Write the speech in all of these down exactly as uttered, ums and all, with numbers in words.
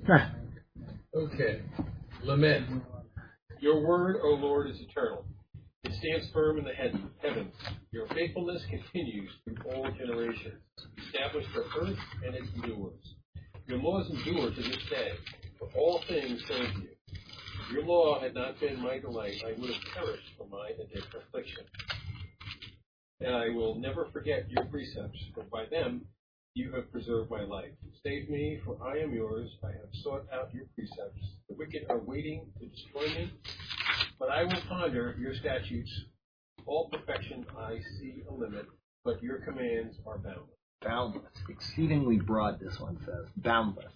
Okay. Lament. Your word, O Lord, is eternal. It stands firm in the heavens. Your faithfulness continues through all generations. Established the earth and it endures. Your laws endure to this day, for all things serve you. If your law had not been my delight, I would have perished for my affliction. And I will never forget your precepts, for by them you have preserved my life. Save me, for I am yours. I have sought out your precepts. The wicked are waiting to destroy me, but I will ponder your statutes. All perfection I see a limit, but your commands are boundless. Boundless. Exceedingly broad, this one says. Boundless.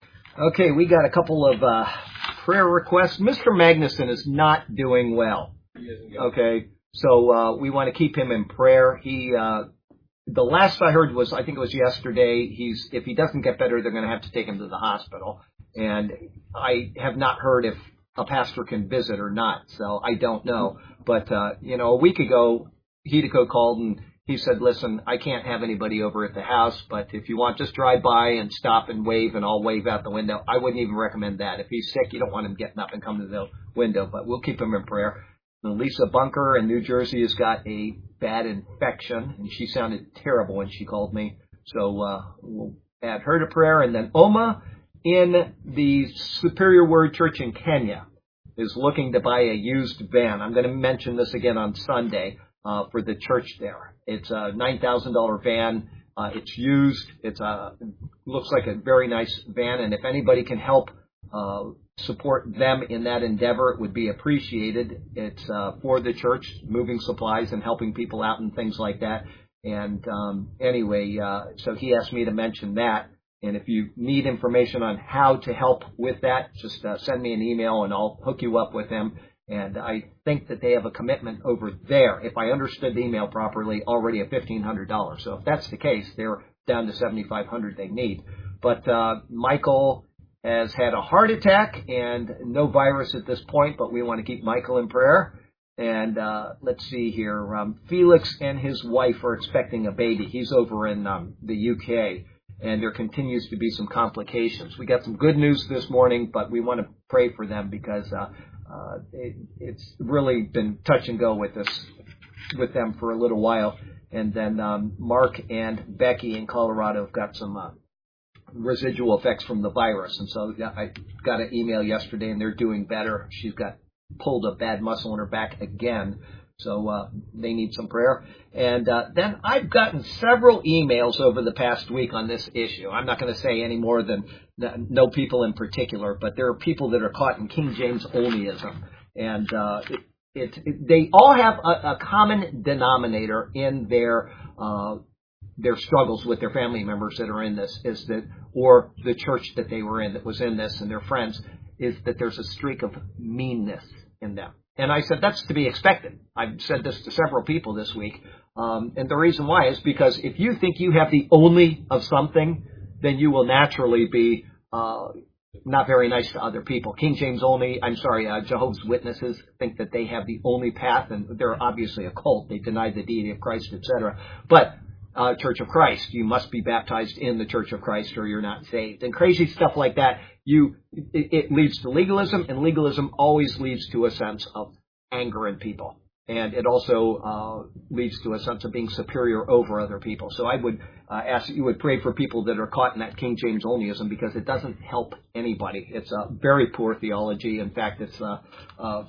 Okay, we got a couple of uh, prayer requests. Mister Magnuson is not doing well. He isn't good. Okay, so uh, we want to keep him in prayer. He, uh, the last I heard was, I think it was yesterday, he's if he doesn't get better, they're going to have to take him to the hospital. And I have not heard if a pastor can visit or not, so I don't know. But, uh, you know, a week ago, Hideko called and he said, listen, I can't have anybody over at the house, but if you want, just drive by and stop and wave, and I'll wave out the window. I wouldn't even recommend that. If he's sick, you don't want him getting up and coming to the window, but we'll keep him in prayer. And Lisa Bunker in New Jersey has got a bad infection, and she sounded terrible when she called me, so uh, we'll add her to prayer. And then Oma in the Superior Word Church in Kenya is looking to buy a used van. I'm going to mention this again on Sunday. Uh, for the church there. It's a nine thousand dollars van. Uh, it's used. It's a, looks like a very nice van, and if anybody can help uh, support them in that endeavor, it would be appreciated. It's uh, for the church, moving supplies and helping people out and things like that. And um, anyway, uh, so he asked me to mention that. And if you need information on how to help with that, just uh, send me an email and I'll hook you up with him. And I think that they have a commitment over there, if I understood the email properly, already of fifteen hundred dollars. So if that's the case, they're down to seventy-five hundred dollars they need. But uh, Michael has had a heart attack and no virus at this point, but we want to keep Michael in prayer. And uh, let's see here. Um, Felix and his wife are expecting a baby. He's over in um, the U K, and there continues to be some complications. We got some good news this morning, but we want to pray for them because uh, Uh, it, it's really been touch and go with this, with them for a little while. And then um, Mark and Becky in Colorado have got some uh, residual effects from the virus. And so I got an email yesterday, and they're doing better. She's got pulled a bad muscle in her back again. So uh, they need some prayer. And uh, then I've gotten several emails over the past week on this issue. I'm not going to say any more than no people in particular, but there are people that are caught in King James Onlyism. And uh, it, it, it, they all have a, a common denominator in their uh, their struggles with their family members that are in this, is that, or the church that they were in that was in this, and their friends, is that there's a streak of meanness in them. And I said, that's to be expected. I've said this to several people this week. Um, and the reason why is because if you think you have the only of something, then you will naturally be uh, not very nice to other people. King James only, I'm sorry, uh, Jehovah's Witnesses think that they have the only path, and they're obviously a cult. They deny the deity of Christ, et cetera. But uh, Church of Christ, you must be baptized in the Church of Christ or you're not saved. And crazy stuff like that. You, it, it leads to legalism, and legalism always leads to a sense of anger in people. And it also uh, leads to a sense of being superior over other people. So I would uh, ask that you would pray for people that are caught in that King James Onlyism, because it doesn't help anybody. It's a very poor theology. In fact, it's uh, uh,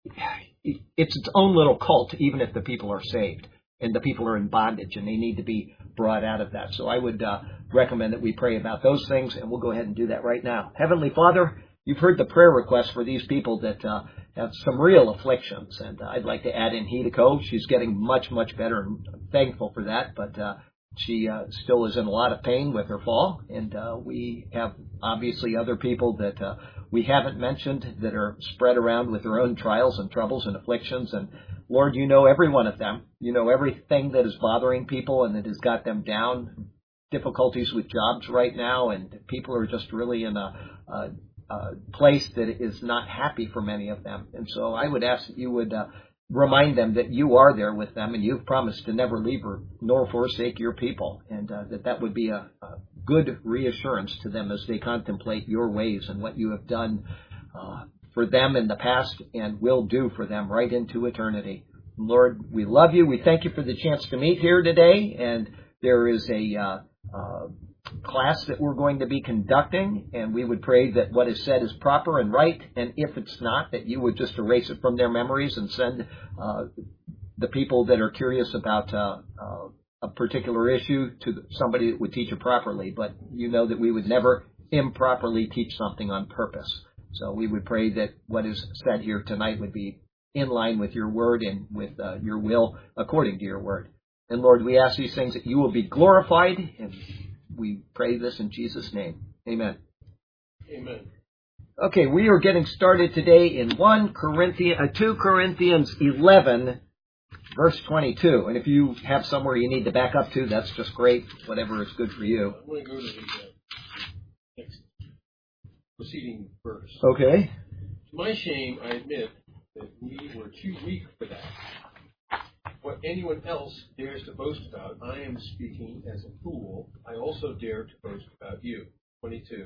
it's its own little cult, even if the people are saved. And the people are in bondage, and they need to be brought out of that. So I would uh, recommend that we pray about those things, and we'll go ahead and do that right now. Heavenly Father, you've heard the prayer requests for these people that uh, have some real afflictions, and uh, I'd like to add in Hideko. She's getting much, much better, and I'm thankful for that, but uh, she uh, still is in a lot of pain with her fall, and uh, we have obviously other people that uh, we haven't mentioned that are spread around with their own trials and troubles and afflictions, and Lord, you know every one of them. You know everything that is bothering people and that has got them down, difficulties with jobs right now, and people are just really in a, a, a place that is not happy for many of them. And so I would ask that you would uh, remind them that you are there with them, and you've promised to never leave or nor forsake your people, and uh, that that would be a, a good reassurance to them as they contemplate your ways and what you have done uh, for them in the past and will do for them right into eternity. Lord, we love you. We thank you for the chance to meet here today. And there is a uh, uh, class that we're going to be conducting, and we would pray that what is said is proper and right. And if it's not, that you would just erase it from their memories and send uh, the people that are curious about uh, uh, a particular issue to somebody that would teach it properly. But you know that we would never improperly teach something on purpose. So we would pray that what is said here tonight would be in line with your word and with uh, your will according to your word. And Lord, we ask these things that you will be glorified, and we pray this in Jesus' name. Amen. Amen. Okay, we are getting started today in First Corinthians, uh, Second Corinthians eleven, verse twenty-two. And if you have somewhere you need to back up to, that's just great. Whatever is good for you. I'm going to go to the uh, next preceding verse. Okay. To my shame, I admit that we were too weak for that. What anyone else dares to boast about, I am speaking as a fool. I also dare to boast about you. twenty-two.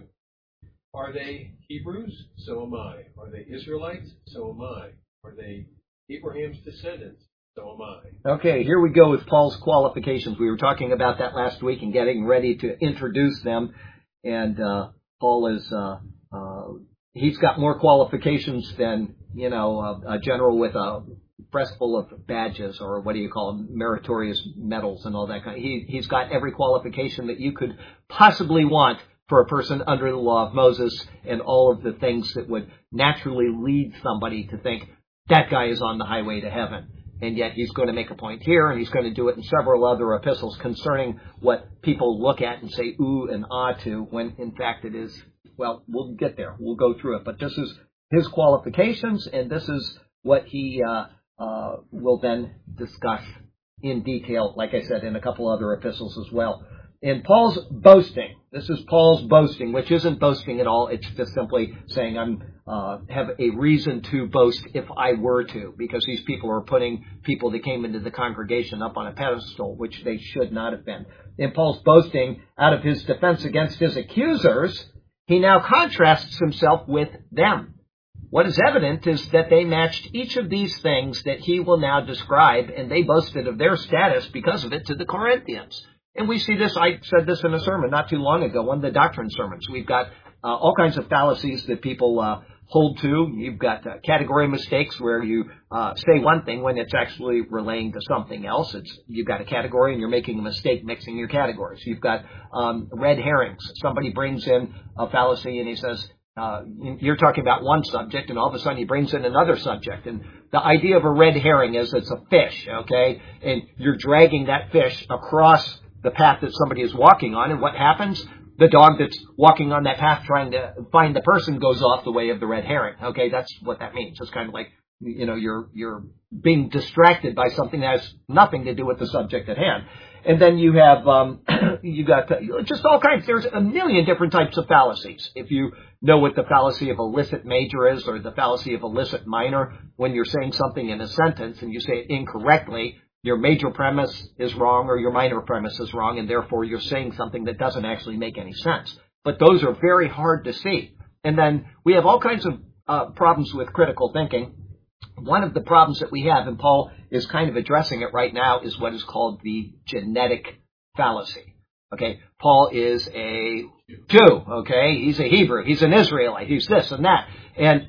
Are they Hebrews? So am I. Are they Israelites? So am I. Are they Abraham's descendants? So am I. Okay, here we go with Paul's qualifications. We were talking about that last week and getting ready to introduce them. And uh, Paul is, uh, uh, he's got more qualifications than, you know, a, a general with a breast full of badges, or what do you call them, meritorious medals and all that kind of. He, he's got every qualification that you could possibly want for a person under the law of Moses, and all of the things that would naturally lead somebody to think that guy is on the highway to heaven. And yet he's going to make a point here, and he's going to do it in several other epistles concerning what people look at and say ooh and ah to, when in fact it is, well, we'll get there. We'll go through it. But this is his qualifications, and this is what he uh, uh, will then discuss in detail, like I said, in a couple other epistles as well. In Paul's boasting, this is Paul's boasting, which isn't boasting at all. It's just simply saying I'm uh, have a reason to boast if I were to, because these people are putting people that came into the congregation up on a pedestal, which they should not have been. In Paul's boasting, out of his defense against his accusers, he now contrasts himself with them. What is evident is that they matched each of these things that he will now describe, and they boasted of their status because of it to the Corinthians. And we see this, I said this in a sermon not too long ago, one of the doctrine sermons. We've got uh, all kinds of fallacies that people uh, hold to. You've got uh, category mistakes where you uh, say one thing when it's actually relating to something else. It's you've got a category and you're making a mistake mixing your categories. You've got um, red herrings. Somebody brings in a fallacy and he says, uh, you're talking about one subject, and all of a sudden he brings in another subject. And the idea of a red herring is it's a fish, okay? And you're dragging that fish across the path that somebody is walking on, and what happens? The dog that's walking on that path trying to find the person goes off the way of the red herring. Okay, that's what that means. It's kind of like, you know, you're you're being distracted by something that has nothing to do with the subject at hand. And then you have um, you got just all kinds. There's a million different types of fallacies. If you know what the fallacy of illicit major is, or the fallacy of illicit minor, when you're saying something in a sentence and you say it incorrectly, your major premise is wrong or your minor premise is wrong, and therefore you're saying something that doesn't actually make any sense. But those are very hard to see. And then we have all kinds of uh, problems with critical thinking. One of the problems that we have, and Paul is kind of addressing it right now, is what is called the genetic fallacy. Okay, Paul is a Jew, okay? He's a Hebrew. He's an Israelite. He's this and that. And,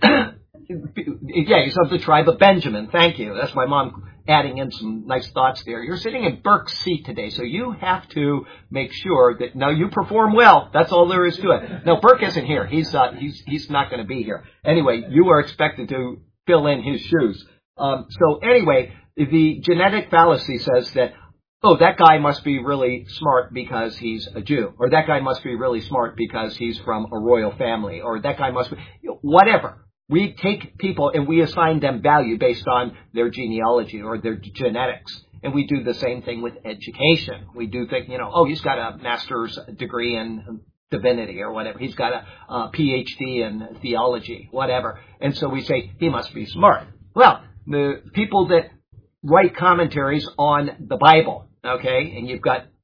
yeah, he's of the tribe of Benjamin. Thank you. That's my mom adding in some nice thoughts there. You're sitting in Burke's seat today, so you have to make sure that, no, you perform well. That's all there is to it. No, Burke isn't here. He's uh, he's he's not going to be here. Anyway, you are expected to fill in his shoes. Um, so anyway, the genetic fallacy says that, oh, that guy must be really smart because he's a Jew, or that guy must be really smart because he's from a royal family, or that guy must be, whatever. We take people and we assign them value based on their genealogy or their genetics. And we do the same thing with education. We do think, you know, oh, he's got a master's degree in divinity or whatever. He's got a, a P H D in theology, whatever. And so we say he must be smart. Well, the people that write commentaries on the Bible, okay, and you've got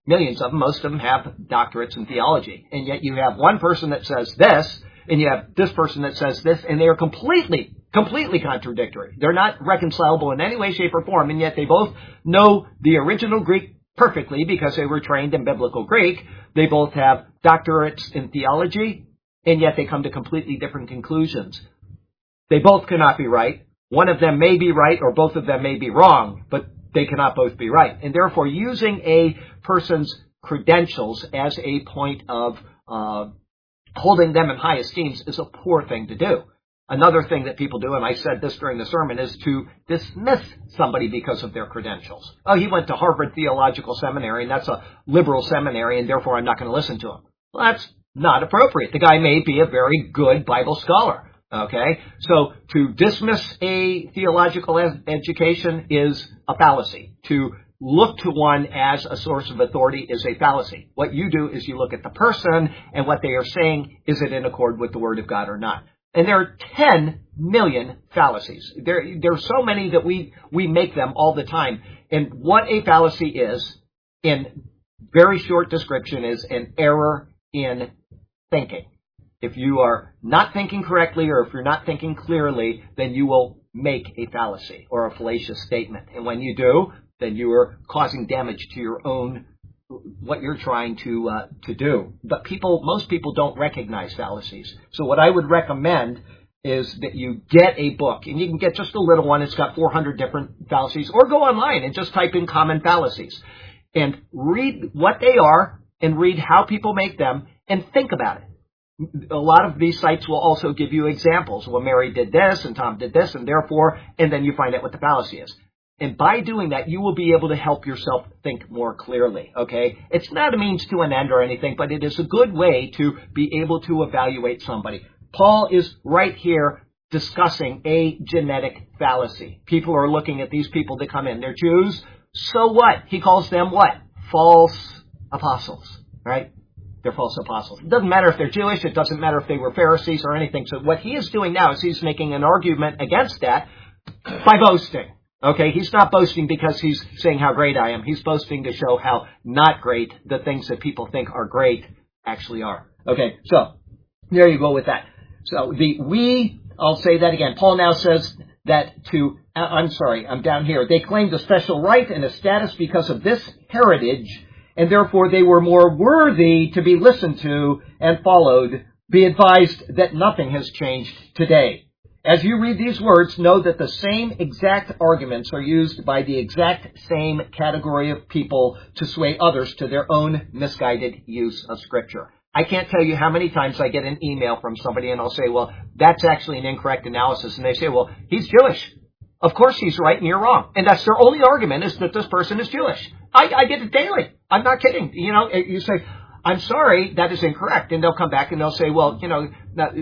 millions of them, most of them have doctorates in theology. And yet you have one person that says this, and you have this person that says this, and they are completely, completely contradictory. They're not reconcilable in any way, shape, or form, and yet they both know the original Greek perfectly because they were trained in biblical Greek. They both have doctorates in theology, and yet they come to completely different conclusions. They both cannot be right. One of them may be right, or both of them may be wrong, but they cannot both be right. And therefore, using a person's credentials as a point of uh, holding them in high esteem is a poor thing to do. Another thing that people do, and I said this during the sermon, is to dismiss somebody because of their credentials. Oh, he went to Harvard Theological Seminary, and that's a liberal seminary, and therefore I'm not going to listen to him. Well, that's not appropriate. The guy may be a very good Bible scholar. Okay, so to dismiss a theological ed- education is a fallacy. To look to one as a source of authority is a fallacy. What you do is you look at the person and what they are saying, is it in accord with the Word of God or not? And there are ten million fallacies. There, there are so many that we, we make them all the time. And what a fallacy is, in very short description, is an error in thinking. If you are not thinking correctly or if you're not thinking clearly, then you will make a fallacy or a fallacious statement. And when you do, then you are causing damage to your own, what you're trying to uh, to do. But people, most people don't recognize fallacies. So what I would recommend is that you get a book, and you can get just a little one. It's got four hundred different fallacies, or go online and just type in common fallacies and read what they are and read how people make them and think about it. A lot of these sites will also give you examples. Well, Mary did this and Tom did this and therefore, and then you find out what the fallacy is. And by doing that, you will be able to help yourself think more clearly, okay? It's not a means to an end or anything, but it is a good way to be able to evaluate somebody. Paul is right here discussing a genetic fallacy. People are looking at these people that come in. They're Jews. So what? He calls them what? False apostles, right? They're false apostles. It doesn't matter if they're Jewish. It doesn't matter if they were Pharisees or anything. So what he is doing now is he's making an argument against that by boasting. Okay, he's not boasting because he's saying how great I am. He's boasting to show how not great the things that people think are great actually are. Okay, so there you go with that. So the we, I'll say that again. Paul now says that to, I'm sorry, I'm down here. They claimed a special right and a status because of this heritage, and therefore they were more worthy to be listened to and followed. Be advised that nothing has changed today. As you read these words, know that the same exact arguments are used by the exact same category of people to sway others to their own misguided use of Scripture. I can't tell you how many times I get an email from somebody and I'll say, well, that's actually an incorrect analysis. And they say, well, he's Jewish. Of course he's right and you're wrong. And that's their only argument, is that this person is Jewish. I, I get it daily. I'm not kidding. You know, you say, I'm sorry, that is incorrect. And they'll come back and they'll say, well, you know, now,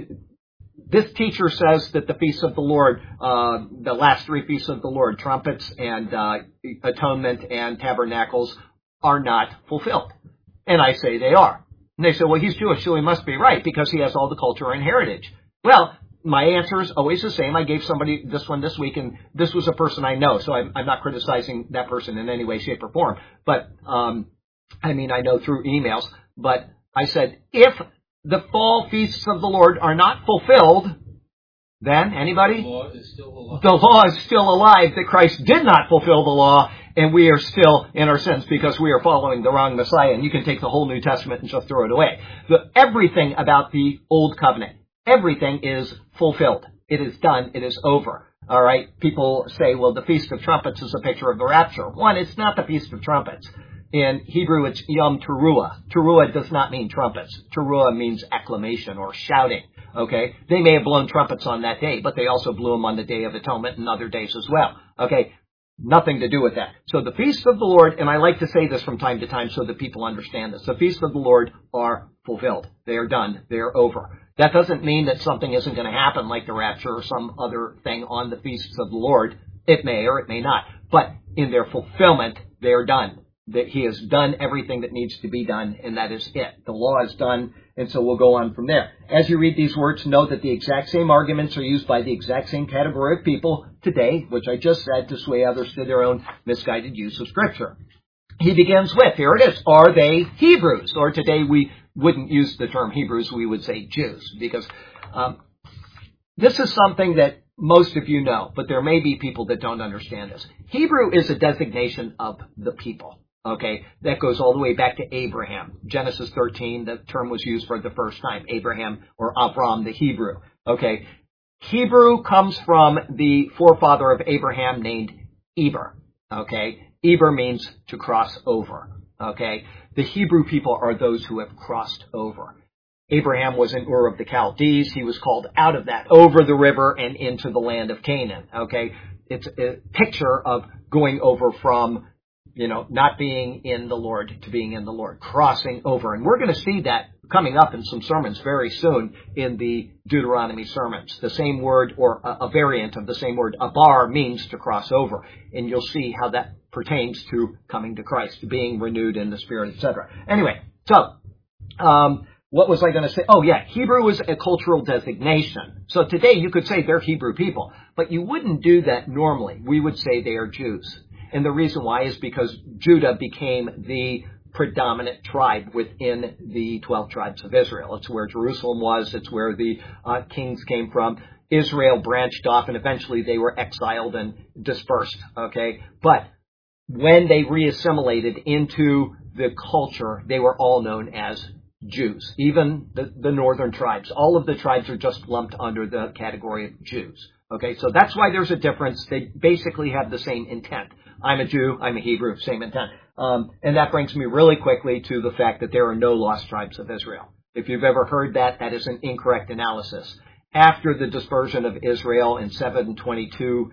this teacher says that the feasts of the Lord, uh, the last three feasts of the Lord, trumpets and uh, atonement and tabernacles, are not fulfilled. And I say they are. And they say, well, he's Jewish, so he must be right because he has all the culture and heritage. Well, my answer is always the same. I gave somebody this one this week, and this was a person I know, so I'm, I'm not criticizing that person in any way, shape, or form. But, um, I mean, I know through emails. But I said, if the fall feasts of the Lord are not fulfilled, then, anybody? The law is still alive. The law is still alive, that Christ did not fulfill the law, and we are still in our sins because we are following the wrong Messiah, and you can take the whole New Testament and just throw it away. The, everything about the Old Covenant, everything is fulfilled. It is done. It is over. All right? People say, well, the Feast of Trumpets is a picture of the rapture. One, it's not the Feast of Trumpets. In Hebrew, it's Yom Teruah. Teruah does not mean trumpets. Teruah means acclamation or shouting. Okay? They may have blown trumpets on that day, but they also blew them on the Day of Atonement and other days as well. Okay? Nothing to do with that. So the feasts of the Lord, and I like to say this from time to time so that people understand this, the feasts of the Lord are fulfilled. They are done. They are over. That doesn't mean that something isn't going to happen like the rapture or some other thing on the feasts of the Lord. It may or it may not. But in their fulfillment, they are done. That he has done everything that needs to be done, and that is it. The law is done, and so we'll go on from there. As you read these words, know that the exact same arguments are used by the exact same category of people today, which I just said, to sway others to their own misguided use of Scripture. he begins with, here it is, are they Hebrews? Or today we wouldn't use the term Hebrews, we would say Jews, because um, this is something that most of you know, but there may be people that don't understand this. Hebrew is a designation of the people. Okay, that goes all the way back to Abraham. Genesis thirteen, the term was used for the first time, Abraham or Avram the Hebrew. Okay, Hebrew comes from the forefather of Abraham named Eber. Okay, Eber means to cross over. Okay, the Hebrew people are those who have crossed over. Abraham was in Ur of the Chaldees. He was called out of that, over the river and into the land of Canaan. Okay, it's a picture of going over from, you know, not being in the Lord to being in the Lord, crossing over. And we're going to see that coming up in some sermons very soon in the Deuteronomy sermons. The same word, or a, a variant of the same word, abar, means to cross over. And you'll see how that pertains to coming to Christ, to being renewed in the Spirit, et cetera. Anyway, so, um, what was I going to say? Oh, yeah, Hebrew is a cultural designation. So today you could say they're Hebrew people, but you wouldn't do that normally. We would say they are Jews. And the reason why is because Judah became the predominant tribe within the twelve tribes of Israel. It's where Jerusalem was. It's where the uh, kings came from. Israel branched off, and eventually they were exiled and dispersed. Okay, but when they reassimilated into the culture, they were all known as Jews. Even the, the northern tribes. All of the tribes are just lumped under the category of Jews. Okay, so that's why there's a difference. They basically have the same intent. I'm a Jew, I'm a Hebrew, same intent. Um, and that brings me really quickly to the fact that there are no lost tribes of Israel. If you've ever heard that, that is an incorrect analysis. After the dispersion of Israel in seven twenty-two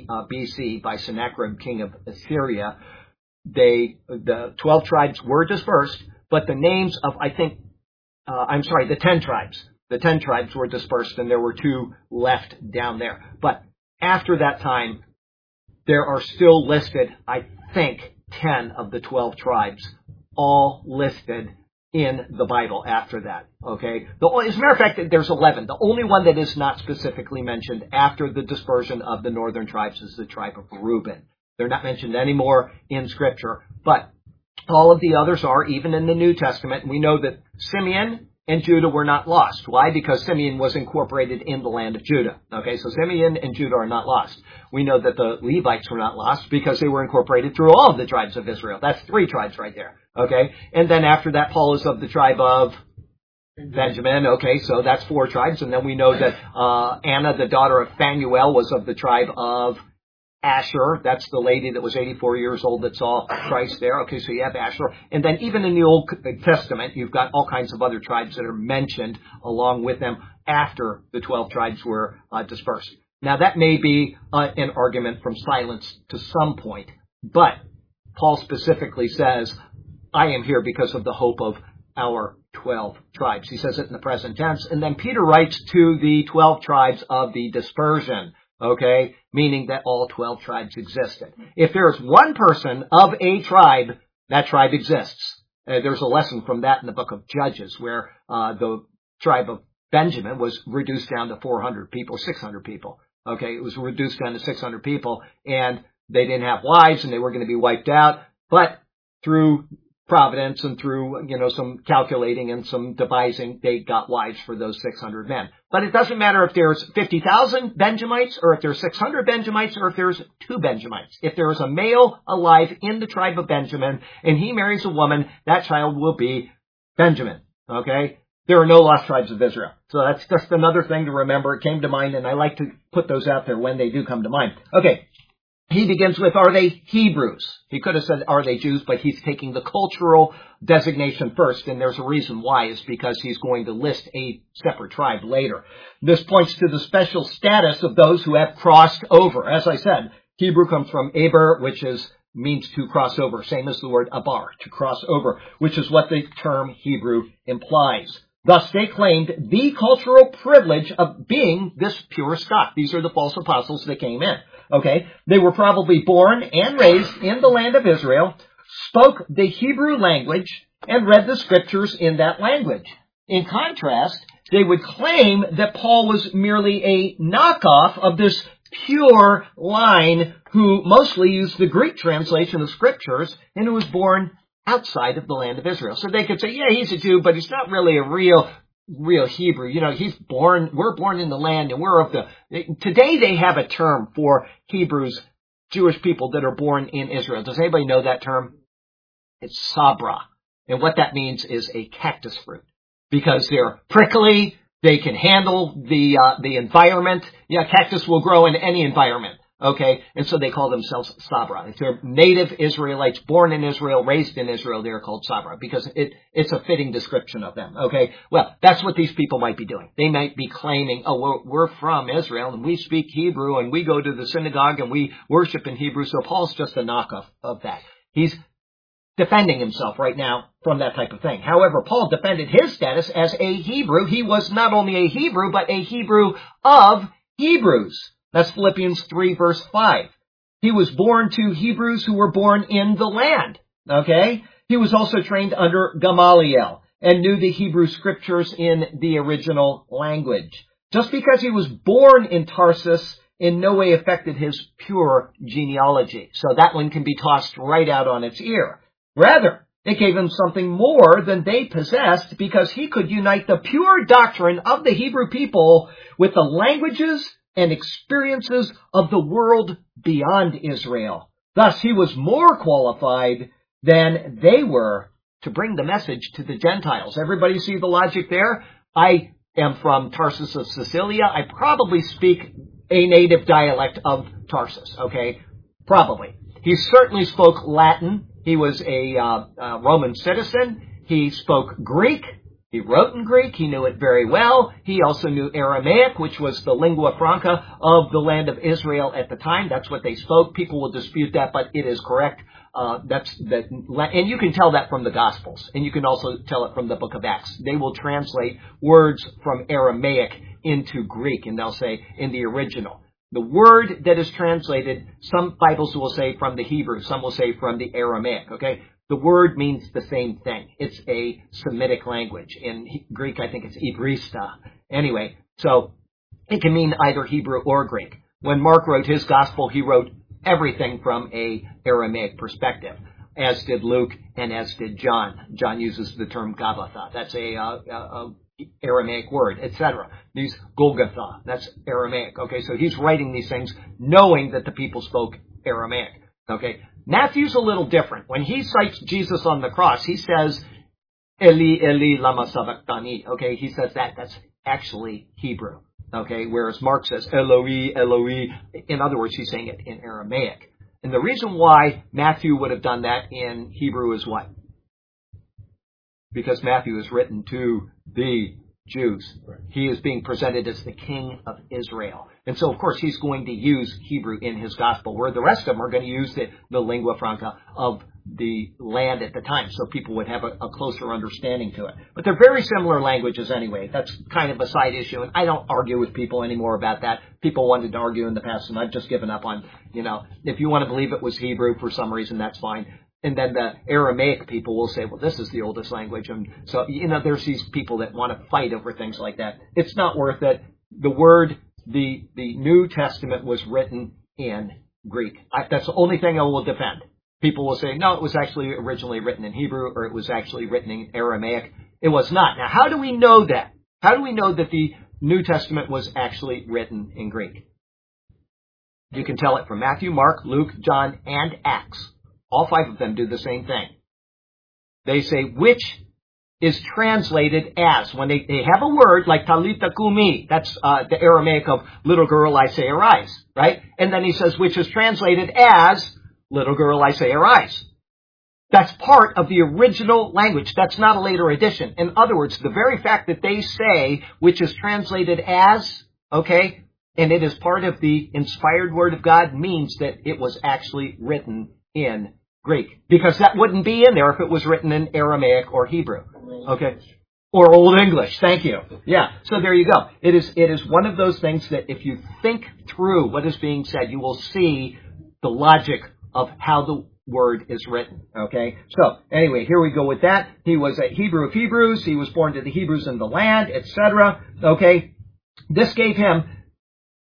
B C by Sennacherib, king of Assyria, they, the twelve tribes were dispersed, but the names of, I think, uh, I'm sorry, the ten tribes, the ten tribes were dispersed, and there were two left down there. But after that time, there are still listed, I think, ten of the twelve tribes, all listed in the Bible after that. Okay? The, as a matter of fact, there's eleven. The only one that is not specifically mentioned after the dispersion of the northern tribes is the tribe of Reuben. They're not mentioned anymore in Scripture, but all of the others are, even in the New Testament. And we know that Simeon and Judah were not lost. Why? Because Simeon was incorporated in the land of Judah. Okay, so Simeon and Judah are not lost. We know that the Levites were not lost because they were incorporated through all of the tribes of Israel. That's three tribes right there. Okay, and then after that, Paul is of the tribe of Benjamin. Okay, so that's four tribes. And then we know that uh, Anna, the daughter of Phanuel, was of the tribe of Asher. That's the lady that was eighty-four years old that saw Christ there. Okay, so you have Asher. And then even in the Old Testament, you've got all kinds of other tribes that are mentioned along with them after the twelve tribes were uh, dispersed. Now, that may be uh, an argument from silence to some point, but Paul specifically says, I am here because of the hope of our twelve tribes. He says it in the present tense. And then Peter writes to the twelve tribes of the dispersion. Okay, meaning that all twelve tribes existed. If there's one person of a tribe, that tribe exists. Uh, there's a lesson from that in the book of Judges, where uh, the tribe of Benjamin was reduced down to four hundred people, six hundred people. Okay, it was reduced down to six hundred people, and they didn't have wives, and they were going to be wiped out. But through providence and through, you know, some calculating and some devising, they got wives for those six hundred men. But it doesn't matter if there's fifty thousand Benjamites, or if there's six hundred Benjamites, or if there's two Benjamites. If there is a male alive in the tribe of Benjamin, and he marries a woman, that child will be Benjamin. Okay? There are no lost tribes of Israel. So that's just another thing to remember. It came to mind, and I like to put those out there when they do come to mind. Okay. He begins with, are they Hebrews? He could have said, are they Jews? But he's taking the cultural designation first, and there's a reason why. Is because he's going to list a separate tribe later. This points to the special status of those who have crossed over. As I said, Hebrew comes from aber, which is means to cross over, same as the word abar, to cross over, which is what the term Hebrew implies. Thus, they claimed the cultural privilege of being this pure stock. These are the false apostles that came in. Okay, they were probably born and raised in the land of Israel, spoke the Hebrew language, and read the scriptures in that language. In contrast, they would claim that Paul was merely a knockoff of this pure line who mostly used the Greek translation of scriptures and who was born outside of the land of Israel. So they could say, yeah, he's a Jew, but he's not really a real, real Hebrew. You know, he's born, we're born in the land and we're of the, today they have a term for Hebrews, Jewish people that are born in Israel. Does anybody know that term? It's sabra. And what that means is a cactus fruit. Because they're prickly, they can handle the, uh, the environment. Yeah, cactus will grow in any environment. Okay, and so they call themselves Sabra. If they're native Israelites, born in Israel, raised in Israel, they're called Sabra because it, it's a fitting description of them. Okay, well, that's what these people might be doing. They might be claiming, oh, we're, we're from Israel and we speak Hebrew and we go to the synagogue and we worship in Hebrew. So Paul's just a knockoff of that. He's defending himself right now from that type of thing. However, Paul defended his status as a Hebrew. He was not only a Hebrew, but a Hebrew of Hebrews. That's Philippians three verse five. He was born to Hebrews who were born in the land. Okay? He was also trained under Gamaliel and knew the Hebrew scriptures in the original language. Just because he was born in Tarsus in no way affected his pure genealogy. So that one can be tossed right out on its ear. Rather, it gave him something more than they possessed because he could unite the pure doctrine of the Hebrew people with the languages and experiences of the world beyond Israel. Thus, he was more qualified than they were to bring the message to the Gentiles. Everybody see the logic there? I am from Tarsus of Cilicia. I probably speak a native dialect of Tarsus, okay? Probably. He certainly spoke Latin. He was a uh, uh, Roman citizen. He spoke Greek. He wrote in Greek. He knew it very well. He also knew Aramaic, which was the lingua franca of the land of Israel at the time. That's what they spoke. People will dispute that, but it is correct. Uh, that's that, and you can tell that from the Gospels, and you can also tell it from the Book of Acts. They will translate words from Aramaic into Greek, and they'll say in the original. The word that is translated, some Bibles will say from the Hebrew, some will say from the Aramaic, okay? The word means the same thing. It's a Semitic language. In Greek, I think it's Ibrista. Anyway, so it can mean either Hebrew or Greek. When Mark wrote his gospel, he wrote everything from a Aramaic perspective, as did Luke and as did John. John uses the term Gabbatha. That's a, uh, a Aramaic word, et cetera. These Golgotha, that's Aramaic. Okay, so he's writing these things knowing that the people spoke Aramaic. Okay, Matthew's a little different. When he cites Jesus on the cross, he says, Eli, Eli, lama sabachthani. Okay, he says that. That's actually Hebrew. Okay, whereas Mark says, Eloi, Eloi. In other words, he's saying it in Aramaic. And the reason why Matthew would have done that in Hebrew is what? Because Matthew is written to the Jews. He is being presented as the king of Israel. And so, of course, he's going to use Hebrew in his gospel, where the rest of them are going to use the, the lingua franca of the land at the time, so people would have a, a closer understanding to it. But they're very similar languages anyway. That's kind of a side issue, and I don't argue with people anymore about that. People wanted to argue in the past, and I've just given up on, you know, if you want to believe it was Hebrew for some reason, that's fine. And then the Aramaic people will say, well, this is the oldest language. And so, you know, there's these people that want to fight over things like that. It's not worth it. The word, the the New Testament was written in Greek. I, that's the only thing I will defend. People will say, no, it was actually originally written in Hebrew, or it was actually written in Aramaic. It was not. Now, how do we know that? How do we know that the New Testament was actually written in Greek? You can tell it from Matthew, Mark, Luke, John, and Acts. All five of them do the same thing. They say, which is translated as. When they, they have a word like Talitha Kumi, that's uh, the Aramaic of little girl, I say arise, right? And then he says, which is translated as little girl, I say arise. That's part of the original language. That's not a later addition. In other words, the very fact that they say, which is translated as, okay, and it is part of the inspired word of God, means that it was actually written in Greek, because that wouldn't be in there if it was written in Aramaic or Hebrew. Okay. Or Old English. Thank you. Yeah. So there you go. It is, it is one of those things that if you think through what is being said, you will see the logic of how the word is written. Okay. So anyway, here we go with that. He was a Hebrew of Hebrews. He was born to the Hebrews in the land, et cetera. Okay. This gave him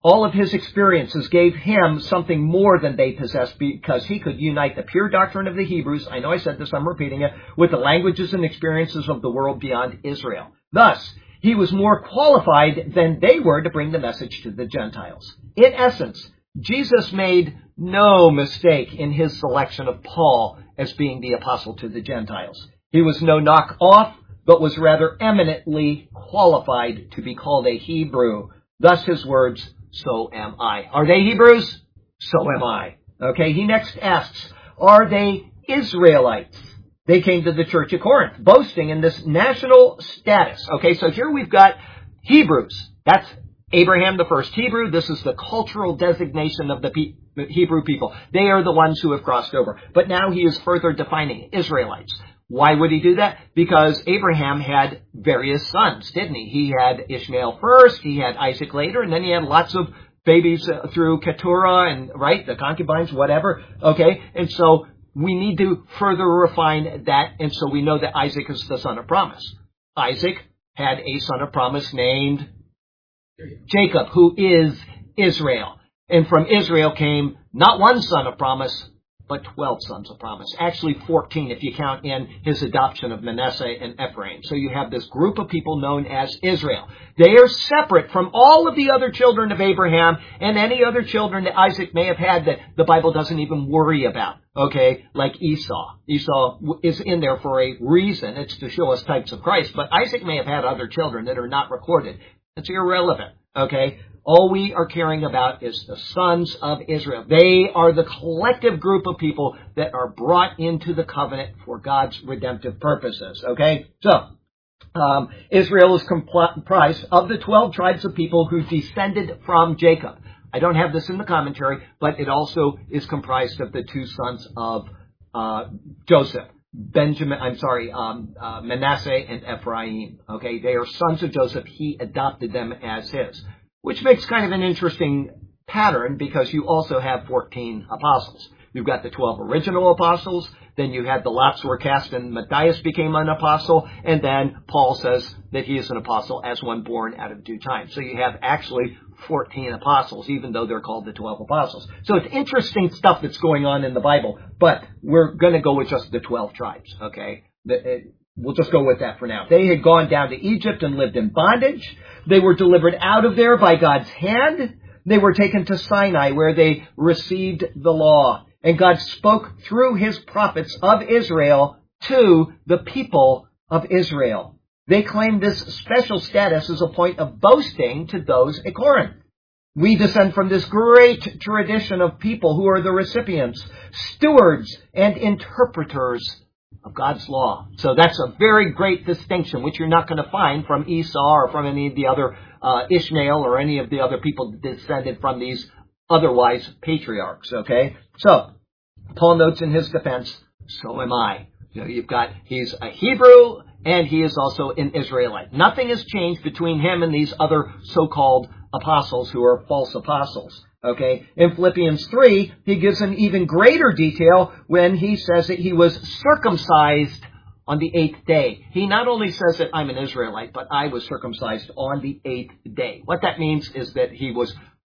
All of his experiences gave him something more than they possessed because he could unite the pure doctrine of the Hebrews, I know I said this, I'm repeating it, with the languages and experiences of the world beyond Israel. Thus, he was more qualified than they were to bring the message to the Gentiles. In essence, Jesus made no mistake in his selection of Paul as being the apostle to the Gentiles. He was no knockoff, but was rather eminently qualified to be called a Hebrew. Thus his words, so am I. Are they Hebrews? So am I. Okay, he next asks, are they Israelites? They came to the church at Corinth, boasting in this national status. Okay, so here we've got Hebrews. That's Abraham, the first Hebrew. This is the cultural designation of the pe- Hebrew people. They are the ones who have crossed over. But now he is further defining Israelites. Why would he do that? Because Abraham had various sons, didn't he? He had Ishmael first, he had Isaac later, and then he had lots of babies uh, through Keturah and, right, the concubines, whatever. Okay, and so we need to further refine that, and so we know that Isaac is the son of promise. Isaac had a son of promise named Jacob, who is Israel. And from Israel came not one son of promise, but twelve sons of promise. Actually fourteen if you count in his adoption of Manasseh and Ephraim. So you have this group of people known as Israel. They are separate from all of the other children of Abraham and any other children that Isaac may have had that the Bible doesn't even worry about. Okay, like Esau. Esau is in there for a reason. It's to show us types of Christ. But Isaac may have had other children that are not recorded. It's irrelevant. Okay, all we are caring about is the sons of Israel. They are the collective group of people that are brought into the covenant for God's redemptive purposes. Okay, so um, Israel is comprised of the twelve tribes of people who descended from Jacob. I don't have this in the commentary, but it also is comprised of the two sons of uh, Joseph. Benjamin, I'm sorry, um, uh, Manasseh and Ephraim. Okay, they are sons of Joseph. He adopted them as his, which makes kind of an interesting pattern because you also have fourteen apostles. You've got the twelve original apostles, then you had the lots were cast and Matthias became an apostle, and then Paul says that he is an apostle as one born out of due time. So you have actually fourteen apostles, even though they're called the twelve apostles. So it's interesting stuff that's going on in the Bible, but we're going to go with just the twelve tribes, okay? We'll just go with that for now. They had gone down to Egypt and lived in bondage. They were delivered out of there by God's hand. They were taken to Sinai where they received the law. And God spoke through his prophets of Israel to the people of Israel. They claimed this special status as a point of boasting to those at Corinth. We descend from this great tradition of people who are the recipients, stewards, and interpreters of God's law. So that's a very great distinction, which you're not going to find from Esau or from any of the other uh, Ishmael or any of the other people that descended from these otherwise patriarchs. Okay, so Paul notes in his defense, so am I. You know, you've got, he's a Hebrew and he is also an Israelite. Nothing has changed between him and these other so-called apostles who are false apostles. Okay, in Philippians three, he gives an even greater detail when he says that he was circumcised on the eighth day. He not only says that I'm an Israelite, but I was circumcised on the eighth day. What that means is that he was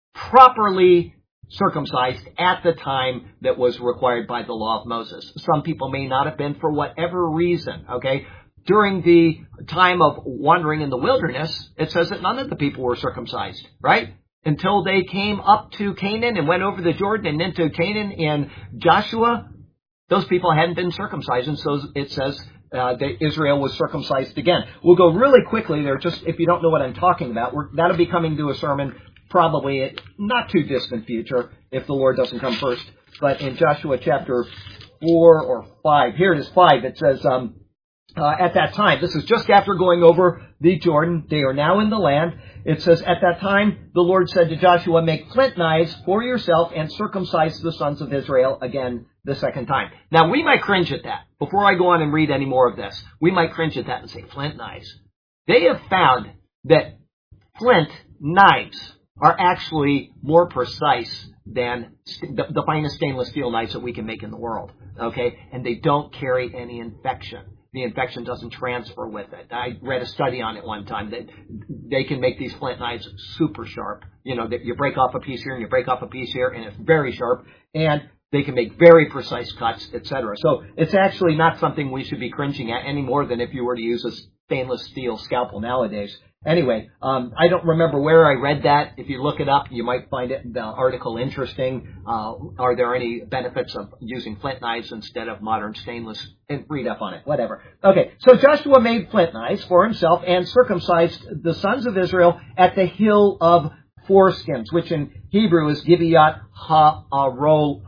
properly circumcised at the time that was required by the law of Moses. Some people may not have been for whatever reason, okay? During the time of wandering in the wilderness, it says that none of the people were circumcised, right? Until they came up to Canaan and went over the Jordan and into Canaan in Joshua, those people hadn't been circumcised. And so it says uh, that Israel was circumcised again. We'll go really quickly there, just if you don't know what I'm talking about. We're, that'll be coming to a sermon probably at not too distant future if the Lord doesn't come first. But in Joshua chapter four or five, here it is five, it says, um, uh, at that time, this is just after going over the Jordan, they are now in the land. It says, at that time, the Lord said to Joshua, make flint knives for yourself and circumcise the sons of Israel again the second time. Now, we might cringe at that. Before I go on and read any more of this, we might cringe at that and say, flint knives. They have found that flint knives are actually more precise than the, the finest stainless steel knives that we can make in the world. Okay? And they don't carry any infection. the infection doesn't transfer with it. I read a study on it one time that they can make these flint knives super sharp. You know, that you break off a piece here and you break off a piece here, and it's very sharp, and they can make very precise cuts, et cetera. So it's actually not something we should be cringing at any more than if you were to use a stainless steel scalpel nowadays. Anyway, um, I don't remember where I read that. If you look it up, you might find it, the article interesting. Uh, are there any benefits of using flint knives instead of modern stainless? And read up on it, whatever. Okay, so Joshua made flint knives for himself and circumcised the sons of Israel at the hill of foreskins, which in Hebrew is Gibeat Ha'aralot.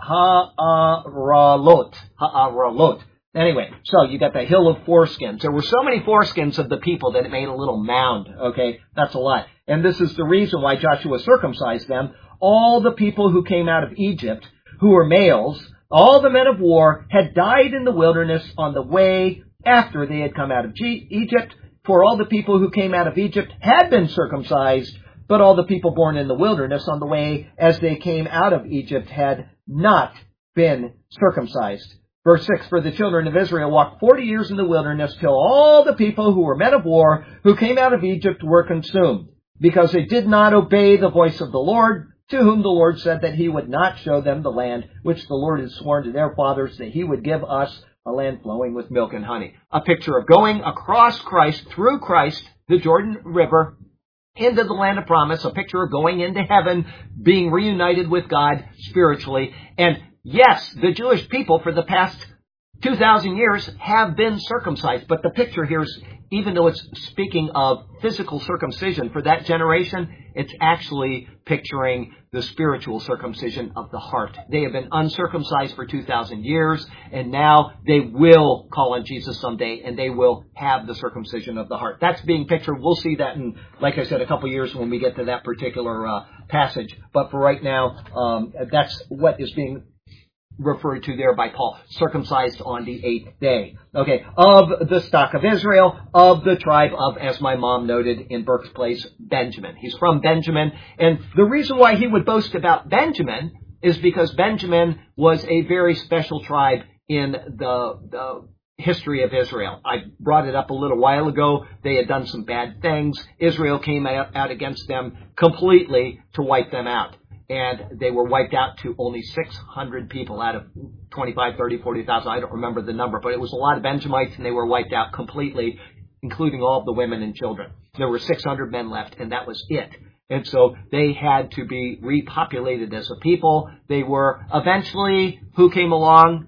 Ha'aralot. Anyway, so you got the hill of foreskins. There were so many foreskins of the people that it made a little mound. Okay, that's a lot. And this is the reason why Joshua circumcised them. All the people who came out of Egypt, who were males, all the men of war, had died in the wilderness on the way after they had come out of G- Egypt. For all the people who came out of Egypt had been circumcised, but all the people born in the wilderness on the way as they came out of Egypt had not been circumcised. Verse six, for the children of Israel walked forty years in the wilderness till all the people who were men of war who came out of Egypt were consumed, because they did not obey the voice of the Lord, to whom the Lord said that he would not show them the land which the Lord had sworn to their fathers that he would give us, a land flowing with milk and honey. A picture of going across Christ, through Christ, the Jordan River, into the land of promise, a picture of going into heaven, being reunited with God spiritually. And yes, the Jewish people for the past two thousand years have been circumcised, but the picture here is, even though it's speaking of physical circumcision for that generation, it's actually picturing the spiritual circumcision of the heart. They have been uncircumcised for two thousand years, and now they will call on Jesus someday, and they will have the circumcision of the heart. That's being pictured. We'll see that in, like I said, a couple years when we get to that particular uh, passage. But for right now, um, that's what is being referred to there by Paul, circumcised on the eighth day. Okay, of the stock of Israel, of the tribe of, as my mom noted in Burke's Place, Benjamin. He's from Benjamin, and the reason why he would boast about Benjamin is because Benjamin was a very special tribe in the, the history of Israel. I brought it up a little while ago. They had done some bad things. Israel came out, out against them completely to wipe them out. And they were wiped out to only six hundred people out of twenty-five, thirty, forty thousand. I don't remember the number, but it was a lot of Benjamites, and they were wiped out completely, including all of the women and children. There were six hundred men left, and that was it. And so they had to be repopulated as a people. They were eventually, who came along?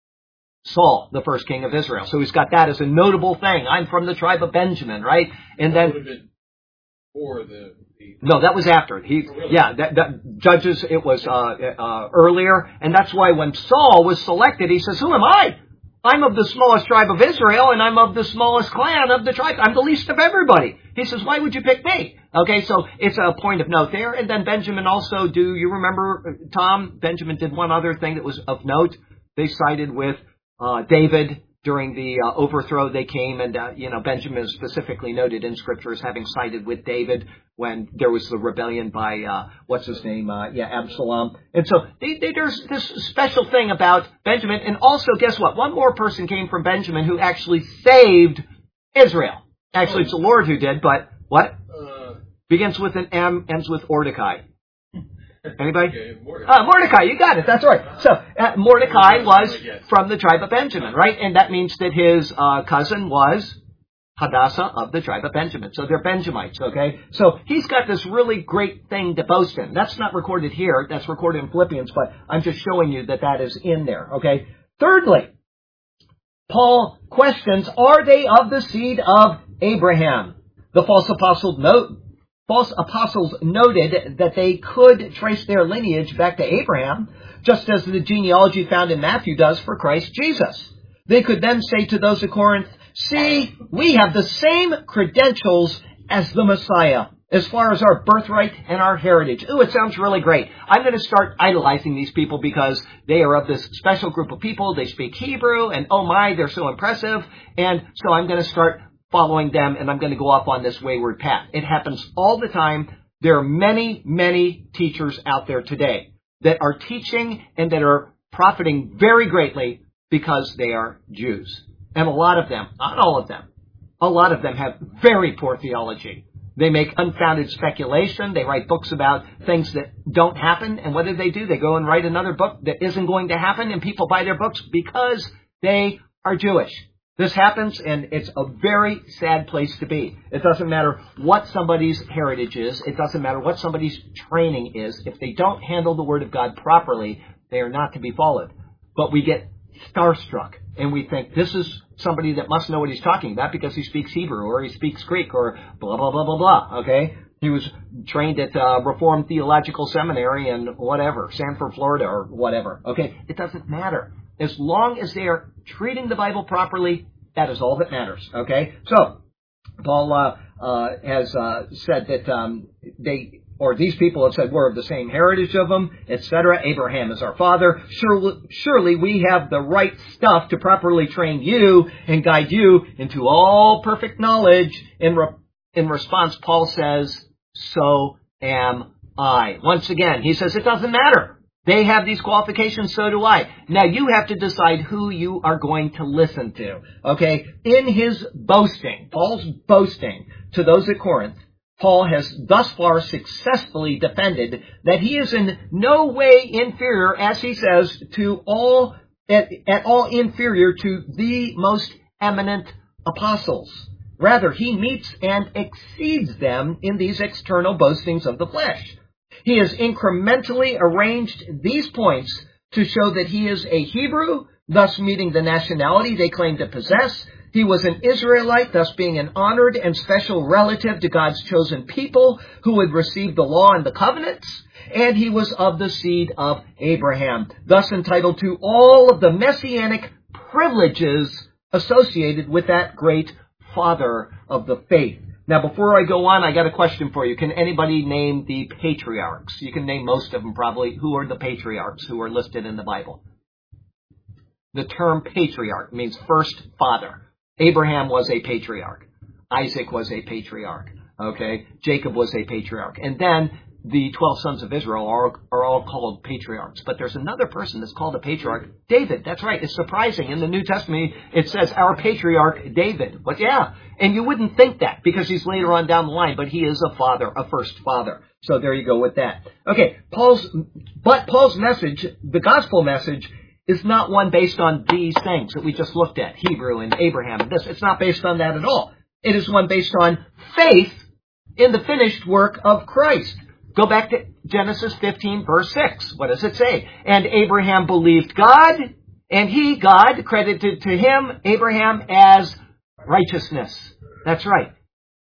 Saul, the first king of Israel. So he's got that as a notable thing. I'm from the tribe of Benjamin, right? And then... That would have been before the... No, that was after. He, oh, really? yeah, that, that Judges, it was uh, uh, earlier, and that's why when Saul was selected, he says, "Who am I? I'm of the smallest tribe of Israel, and I'm of the smallest clan of the tribe. I'm the least of everybody." He says, "Why would you pick me?" Okay, so it's a point of note there. And then Benjamin also, do you remember, Tom? Benjamin did one other thing that was of note. They sided with uh, David. During the uh, overthrow, they came, and, uh, you know, Benjamin is specifically noted in Scripture as having sided with David when there was the rebellion by, uh, what's his name? Uh, yeah, Absalom. And so they, they, there's this special thing about Benjamin. And also, guess what? One more person came from Benjamin who actually saved Israel. Actually, it's the Lord who did, but what? Uh, Begins with an M, ends with Mordecai. Anybody? Okay, Mordecai. Uh, Mordecai, you got it. That's right. So uh, Mordecai was from the tribe of Benjamin, right? And that means that his uh, cousin was Hadassah of the tribe of Benjamin. So they're Benjamites, okay? So he's got this really great thing to boast in. That's not recorded here. That's recorded in Philippians, but I'm just showing you that that is in there, okay? Thirdly, Paul questions, are they of the seed of Abraham? The false apostle note. False apostles noted that they could trace their lineage back to Abraham, just as the genealogy found in Matthew does for Christ Jesus. They could then say to those of Corinth, "See, we have the same credentials as the Messiah, as far as our birthright and our heritage." Ooh, it sounds really great. I'm going to start idolizing these people because they are of this special group of people. They speak Hebrew, and oh my, they're so impressive. And so I'm going to start following them, and I'm going to go off on this wayward path. It happens all the time. There are many, many teachers out there today that are teaching and that are profiting very greatly because they are Jews. And a lot of them, not all of them, a lot of them have very poor theology. They make unfounded speculation. They write books about things that don't happen. And what do they do? They go and write another book that isn't going to happen, and people buy their books because they are Jewish. This happens, and it's a very sad place to be. It doesn't matter what somebody's heritage is. It doesn't matter what somebody's training is. If they don't handle the Word of God properly, they are not to be followed. But we get starstruck, and we think this is somebody that must know what he's talking about because he speaks Hebrew or he speaks Greek or blah, blah, blah, blah, blah, okay? He was trained at uh, Reformed Theological Seminary and whatever, Sanford, Florida or whatever, okay? It doesn't matter. As long as they are treating the Bible properly, that is all that matters, okay? So, Paul uh, uh, has uh, said that um, they... or these people have said we're of the same heritage of them, et cetera. Abraham is our father. Surely, surely we have the right stuff to properly train you and guide you into all perfect knowledge. In, re- in response, Paul says, so am I. Once again, he says it doesn't matter. They have these qualifications, so do I. Now you have to decide who you are going to listen to. Okay? In his boasting, Paul's boasting to those at Corinth, Paul has thus far successfully defended that he is in no way inferior, as he says, to all, at, at all inferior to the most eminent apostles. Rather, he meets and exceeds them in these external boastings of the flesh. He has incrementally arranged these points to show that he is a Hebrew, thus meeting the nationality they claim to possess. He was an Israelite, thus being an honored and special relative to God's chosen people who had received the law and the covenants. And he was of the seed of Abraham, thus entitled to all of the messianic privileges associated with that great father of the faith. Now, before I go on, I got a question for you. Can anybody name the patriarchs? You can name most of them probably. Who are the patriarchs who are listed in the Bible? The term patriarch means first father. Abraham was a patriarch. Isaac was a patriarch. Okay? Jacob was a patriarch. And then the twelve sons of Israel are, are all called patriarchs. But there's another person that's called a patriarch. David. That's right. It's surprising. In the New Testament, it says our patriarch David. But yeah. And you wouldn't think that because he's later on down the line. But he is a father, a first father. So there you go with that. Okay. Paul's, but Paul's message, the gospel message, is not one based on these things that we just looked at, Hebrew and Abraham and this. It's not based on that at all. It is one based on faith in the finished work of Christ. Go back to Genesis fifteen, verse six. What does it say? And Abraham believed God, and he, God, credited to him, Abraham, as righteousness. That's right.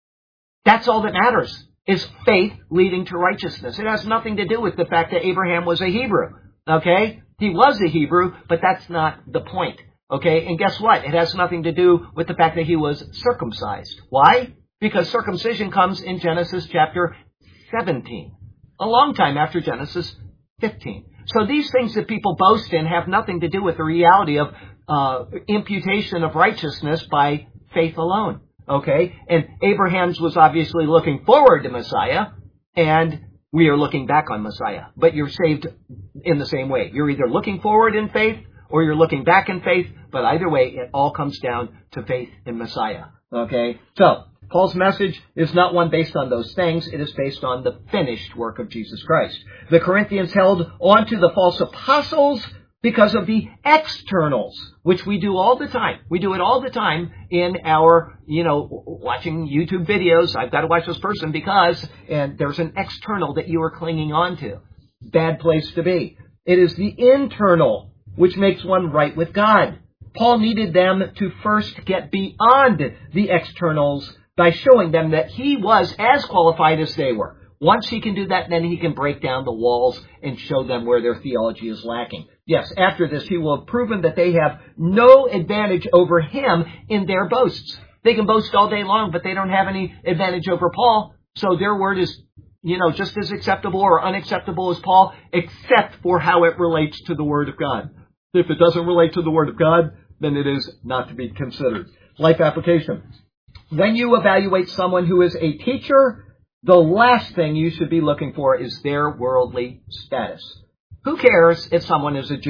That's all that matters, is faith leading to righteousness. It has nothing to do with the fact that Abraham was a Hebrew. Okay? He was a Hebrew, but that's not the point. Okay? And guess what? It has nothing to do with the fact that he was circumcised. Why? Because circumcision comes in Genesis chapter seventeen. A long time after Genesis fifteen. So these things that people boast in have nothing to do with the reality of uh, imputation of righteousness by faith alone. Okay? And Abraham's was obviously looking forward to Messiah, and we are looking back on Messiah. But you're saved in the same way. You're either looking forward in faith or you're looking back in faith. But either way, it all comes down to faith in Messiah. Okay? So, Paul's message is not one based on those things. It is based on the finished work of Jesus Christ. The Corinthians held on to the false apostles because of the externals, which we do all the time. We do it all the time in our, you know, watching YouTube videos. I've got to watch this person because, and there's an external that you are clinging on to. Bad place to be. It is the internal which makes one right with God. Paul needed them to first get beyond the externals by showing them that he was as qualified as they were. Once he can do that, then he can break down the walls and show them where their theology is lacking. Yes, after this, he will have proven that they have no advantage over him in their boasts. They can boast all day long, but they don't have any advantage over Paul. So their word is, you know, just as acceptable or unacceptable as Paul, except for how it relates to the Word of God. If it doesn't relate to the Word of God, then it is not to be considered. Life application. When you evaluate someone who is a teacher, the last thing you should be looking for is their worldly status. Who cares if someone is a Jew?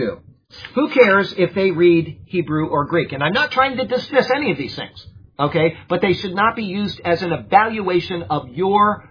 Who cares if they read Hebrew or Greek? And I'm not trying to dismiss any of these things, okay? But they should not be used as an evaluation of your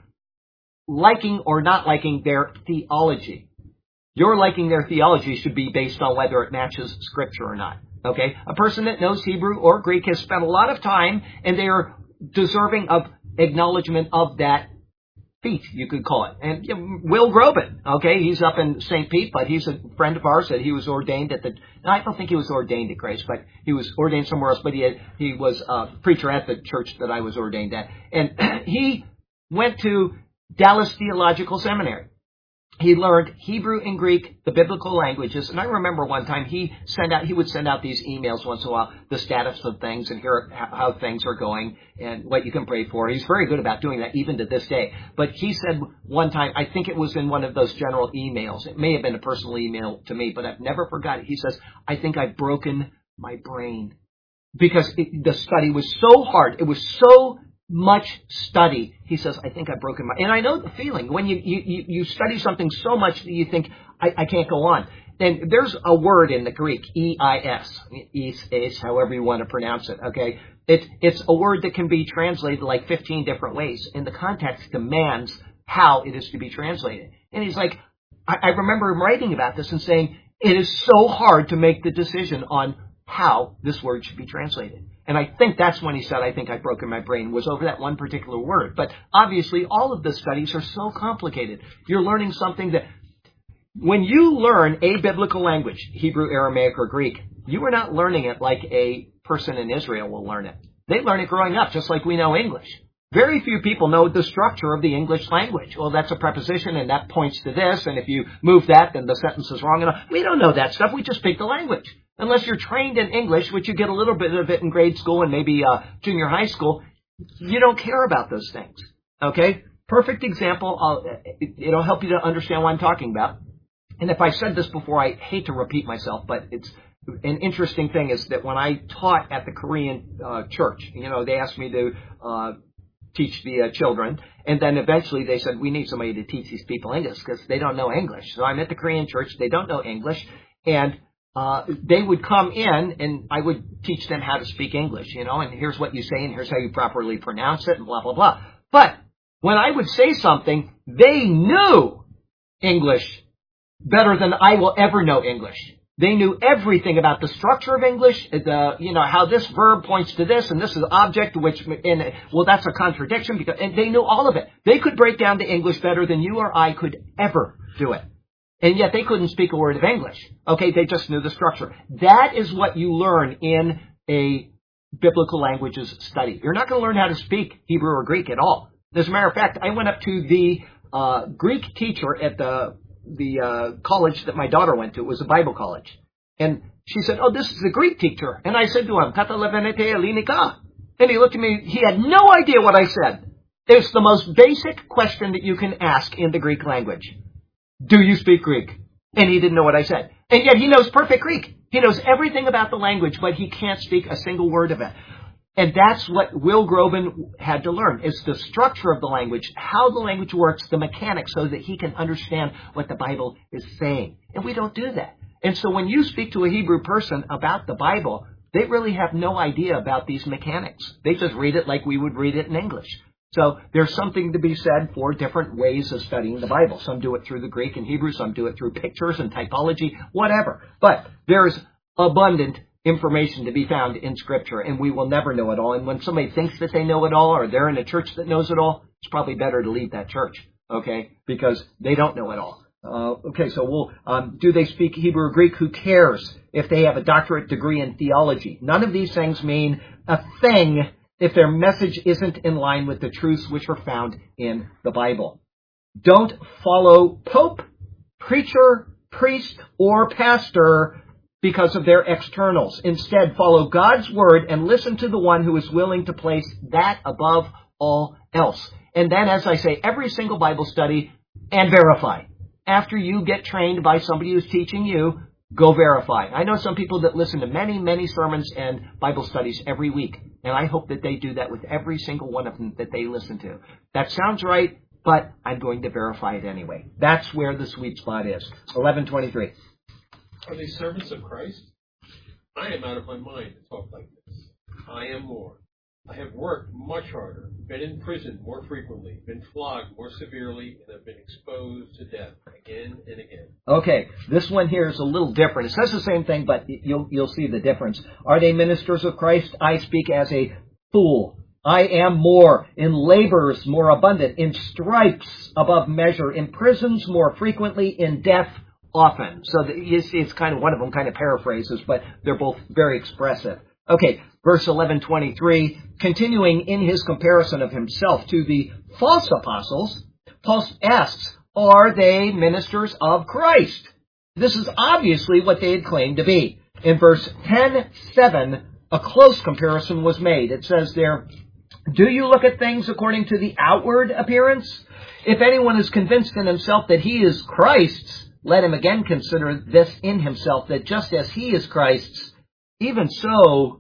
liking or not liking their theology. Your liking their theology should be based on whether it matches Scripture or not, okay? A person that knows Hebrew or Greek has spent a lot of time, and they are deserving of acknowledgement of that feat, you could call it. And you know, Will Groban, okay, he's up in Saint Pete, but he's a friend of ours that he was ordained at the, I don't think he was ordained at Grace, but he was ordained somewhere else, but he had, he was a preacher at the church that I was ordained at. And he went to Dallas Theological Seminary. He learned Hebrew and Greek, the biblical languages. And I remember one time he sent out, he would send out these emails once in a while, the status of things and hear how things are going and what you can pray for. He's very good about doing that even to this day. But he said one time, I think it was in one of those general emails. It may have been a personal email to me, but I've never forgot it. He says, I think I've broken my brain because it, the study was so hard. It was so much study. He says, I think I've broken my... And I know the feeling. When you, you, you study something so much that you think, I, I can't go on. And there's a word in the Greek, E I S, is, is, however you want to pronounce it, okay? It, it's a word that can be translated like fifteen different ways, and the context demands how it is to be translated. And he's like, I, I remember him writing about this and saying, it is so hard to make the decision on how this word should be translated. And I think that's when he said, I think I've broken my brain, was over that one particular word. But obviously, all of the studies are so complicated. You're learning something that, when you learn a biblical language, Hebrew, Aramaic, or Greek, you are not learning it like a person in Israel will learn it. They learn it growing up, just like we know English. Very few people know the structure of the English language. Well, that's a preposition, and that points to this, and if you move that, then the sentence is wrong. And we don't know that stuff. We just speak the language. Unless you're trained in English, which you get a little bit of it in grade school and maybe uh, junior high school, you don't care about those things. Okay? Perfect example. I'll, it, it'll help you to understand what I'm talking about. And if I said this before, I hate to repeat myself, but it's an interesting thing is that when I taught at the Korean uh, church, you know, they asked me to uh, teach the uh, children, and then eventually they said, we need somebody to teach these people English because they don't know English. So I'm at the Korean church, they don't know English, and Uh, they would come in and I would teach them how to speak English, you know, and here's what you say and here's how you properly pronounce it and blah, blah, blah. But when I would say something, they knew English better than I will ever know English. They knew everything about the structure of English, the, you know, how this verb points to this and this is object, which, in, well, that's a contradiction because, and they knew all of it. They could break down the English better than you or I could ever do it. And yet they couldn't speak a word of English. Okay, they just knew the structure. That is what you learn in a biblical languages study. You're not going to learn how to speak Hebrew or Greek at all. As a matter of fact, I went up to the uh, Greek teacher at the the uh, college that my daughter went to. It was a Bible college. And she said, oh, this is the Greek teacher. And I said to him, Kata levenete elinika. And he looked at me. He had no idea what I said. It's the most basic question that you can ask in the Greek language. Do you speak Greek? And he didn't know what I said. And yet he knows perfect Greek. He knows everything about the language, but he can't speak a single word of it. And that's what Will Groban had to learn. It's the structure of the language, how the language works, the mechanics, so that he can understand what the Bible is saying. And we don't do that. And so when you speak to a Hebrew person about the Bible, they really have no idea about these mechanics. They just read it like we would read it in English. So there's something to be said for different ways of studying the Bible. Some do it through the Greek and Hebrew. Some do it through pictures and typology, whatever. But there's abundant information to be found in Scripture, and we will never know it all. And when somebody thinks that they know it all, or they're in a church that knows it all, it's probably better to leave that church, okay, because they don't know it all. Uh, okay, so we'll, um, do they speak Hebrew or Greek? Who cares if they have a doctorate degree in theology? None of these things mean a thing if their message isn't in line with the truths which are found in the Bible. Don't follow pope, preacher, priest, or pastor because of their externals. Instead, follow God's word and listen to the one who is willing to place that above all else. And then, as I say, every single Bible study, and verify. After you get trained by somebody who's teaching you, go verify. I know some people that listen to many, many sermons and Bible studies every week. And I hope that they do that with every single one of them that they listen to. That sounds right, but I'm going to verify it anyway. That's where the sweet spot is. eleven twenty-three. Are they servants of Christ? I am out of my mind to talk like this. I am more. I have worked much harder, been in prison more frequently, been flogged more severely, and have been exposed to death again and again. Okay, this one here is a little different. It says the same thing, but you'll you'll see the difference. Are they ministers of Christ? I speak as a fool. I am more, in labors more abundant, in stripes above measure, in prisons more frequently, in death often. So the, you see, it's kind of one of them kind of paraphrases, but they're both very expressive. Okay, verse eleven twenty-three, continuing in his comparison of himself to the false apostles, Paul asks, are they ministers of Christ? This is obviously what they had claimed to be. In verse ten seven, a close comparison was made. It says there, do you look at things according to the outward appearance? If anyone is convinced in himself that he is Christ's, let him again consider this in himself, that just as he is Christ's, even so,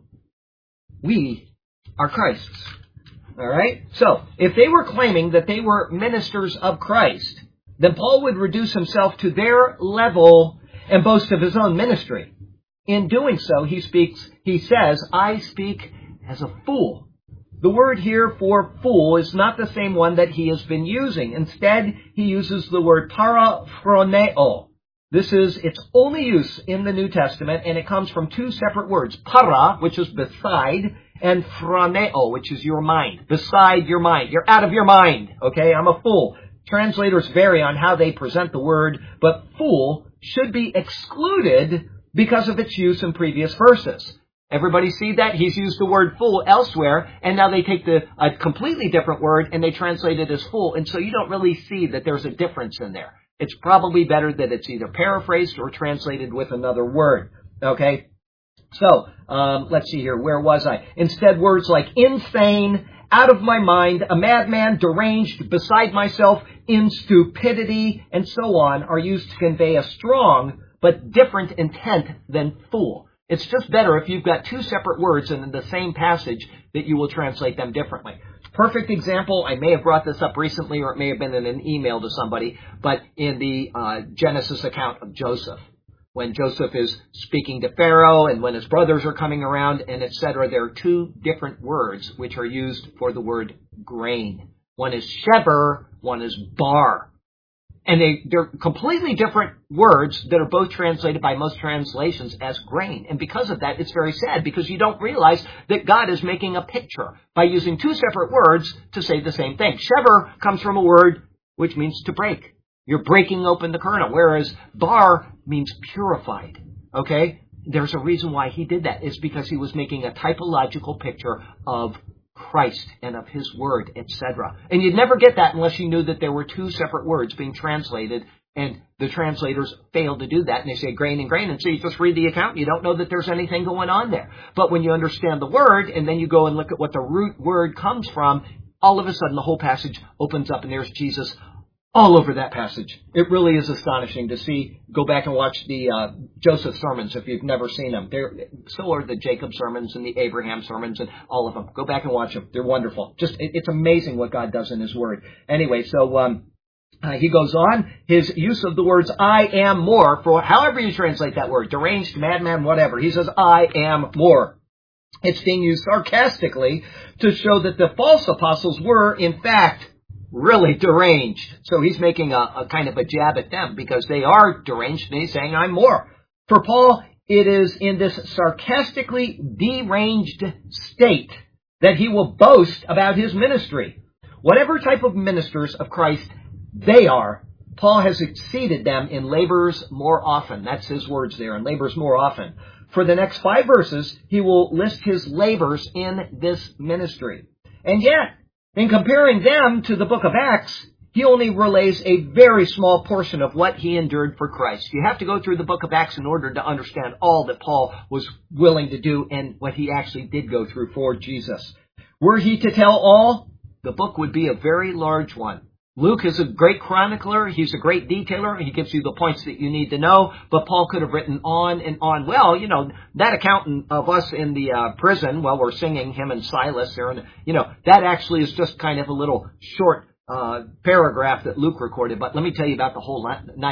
we are Christ's. All right? So, if they were claiming that they were ministers of Christ, then Paul would reduce himself to their level and boast of his own ministry. In doing so, he speaks, he says, I speak as a fool. The word here for fool is not the same one that he has been using. Instead, he uses the word paraphroneo. This is its only use in the New Testament, and it comes from two separate words. Para, which is beside, and phroneo, which is your mind. Beside your mind. You're out of your mind. Okay, I'm a fool. Translators vary on how they present the word, but fool should be excluded because of its use in previous verses. Everybody see that? He's used the word fool elsewhere, and now they take the a completely different word and they translate it as fool, and so you don't really see that there's a difference in there. It's probably better that it's either paraphrased or translated with another word. Okay? So, um, let's see here. Where was I? Instead, words like insane, out of my mind, a madman, deranged, beside myself, in stupidity, and so on are used to convey a strong but different intent than fool. It's just better if you've got two separate words in the same passage that you will translate them differently. Perfect example, I may have brought this up recently, or it may have been in an email to somebody, but in the uh, Genesis account of Joseph, when Joseph is speaking to Pharaoh and when his brothers are coming around and et cetera, there are two different words which are used for the word grain. One is sheber, one is bar. And they, they're completely different words that are both translated by most translations as grain. And because of that, it's very sad, because you don't realize that God is making a picture by using two separate words to say the same thing. Shever comes from a word which means to break. You're breaking open the kernel, whereas bar means purified. Okay? There's a reason why he did that. It's because he was making a typological picture of Christ and of his word, et cetera. And you'd never get that unless you knew that there were two separate words being translated, and the translators failed to do that, and they say grain and grain, and so you just read the account and you don't know that there's anything going on there. But when you understand the word, and then you go and look at what the root word comes from, all of a sudden the whole passage opens up and there's Jesus all over that passage. It really is astonishing to see. Go back and watch the uh, Joseph sermons if you've never seen them. They're, so are the Jacob sermons and the Abraham sermons and all of them. Go back and watch them. They're wonderful. Just it, it's amazing what God does in his word. Anyway, so um, uh, he goes on. His use of the words I am more, for however you translate that word, deranged, madman, whatever. He says I am more. It's being used sarcastically to show that the false apostles were, in fact, really deranged. So he's making a, a kind of a jab at them because they are deranged, and he's saying, I'm more. For Paul, it is in this sarcastically deranged state that he will boast about his ministry. Whatever type of ministers of Christ they are, Paul has exceeded them in labors more often. That's his words there, in labors more often. For the next five verses, he will list his labors in this ministry. And yet, in comparing them to the book of Acts, he only relays a very small portion of what he endured for Christ. You have to go through the book of Acts in order to understand all that Paul was willing to do and what he actually did go through for Jesus. Were he to tell all, the book would be a very large one. Luke is a great chronicler. He's a great detailer. He gives you the points that you need to know. But Paul could have written on and on. Well, you know, that account of us in the uh, prison while we're singing him and Silas there, and you know, that actually is just kind of a little short uh, paragraph that Luke recorded. But let me tell you about the whole night.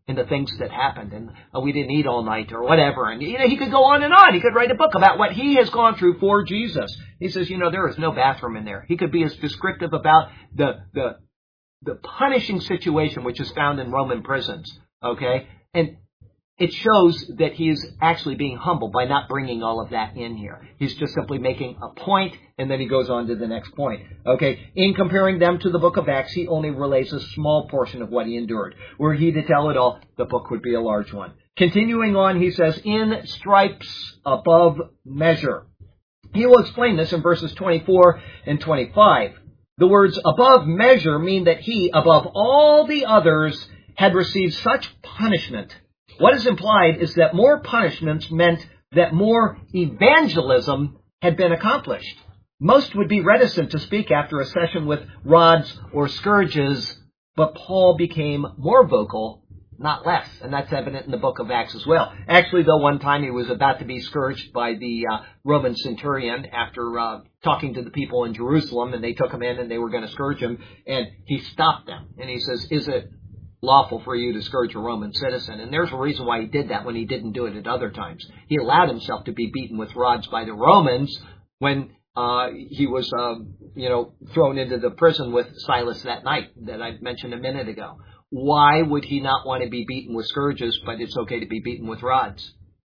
and the things that happened, and uh, we didn't eat all night or whatever. And, you know, he could go on and on. He could write a book about what he has gone through for Jesus. He says, you know, there is no bathroom in there. He could be as descriptive about the, the, the punishing situation which is found in Roman prisons. Okay? And it shows that he is actually being humble by not bringing all of that in here. He's just simply making a point, and then he goes on to the next point. Okay, in comparing them to the book of Acts, he only relays a small portion of what he endured. Were he to tell it all, the book would be a large one. Continuing on, he says, in stripes above measure. He will explain this in verses twenty-four and twenty-five. The words above measure mean that he, above all the others, had received such punishment. What is implied is that more punishments meant that more evangelism had been accomplished. Most would be reticent to speak after a session with rods or scourges, but Paul became more vocal, not less, and that's evident in the book of Acts as well. Actually, though, one time he was about to be scourged by the uh, Roman centurion after uh, talking to the people in Jerusalem, and they took him in and they were going to scourge him, and he stopped them, and he says, is it lawful for you to scourge a Roman citizen? And there's a reason why he did that when he didn't do it at other times. He allowed himself to be beaten with rods by the Romans when uh, he was, uh, you know, thrown into the prison with Silas that night that I mentioned a minute ago. Why would he not want to be beaten with scourges, but it's okay to be beaten with rods?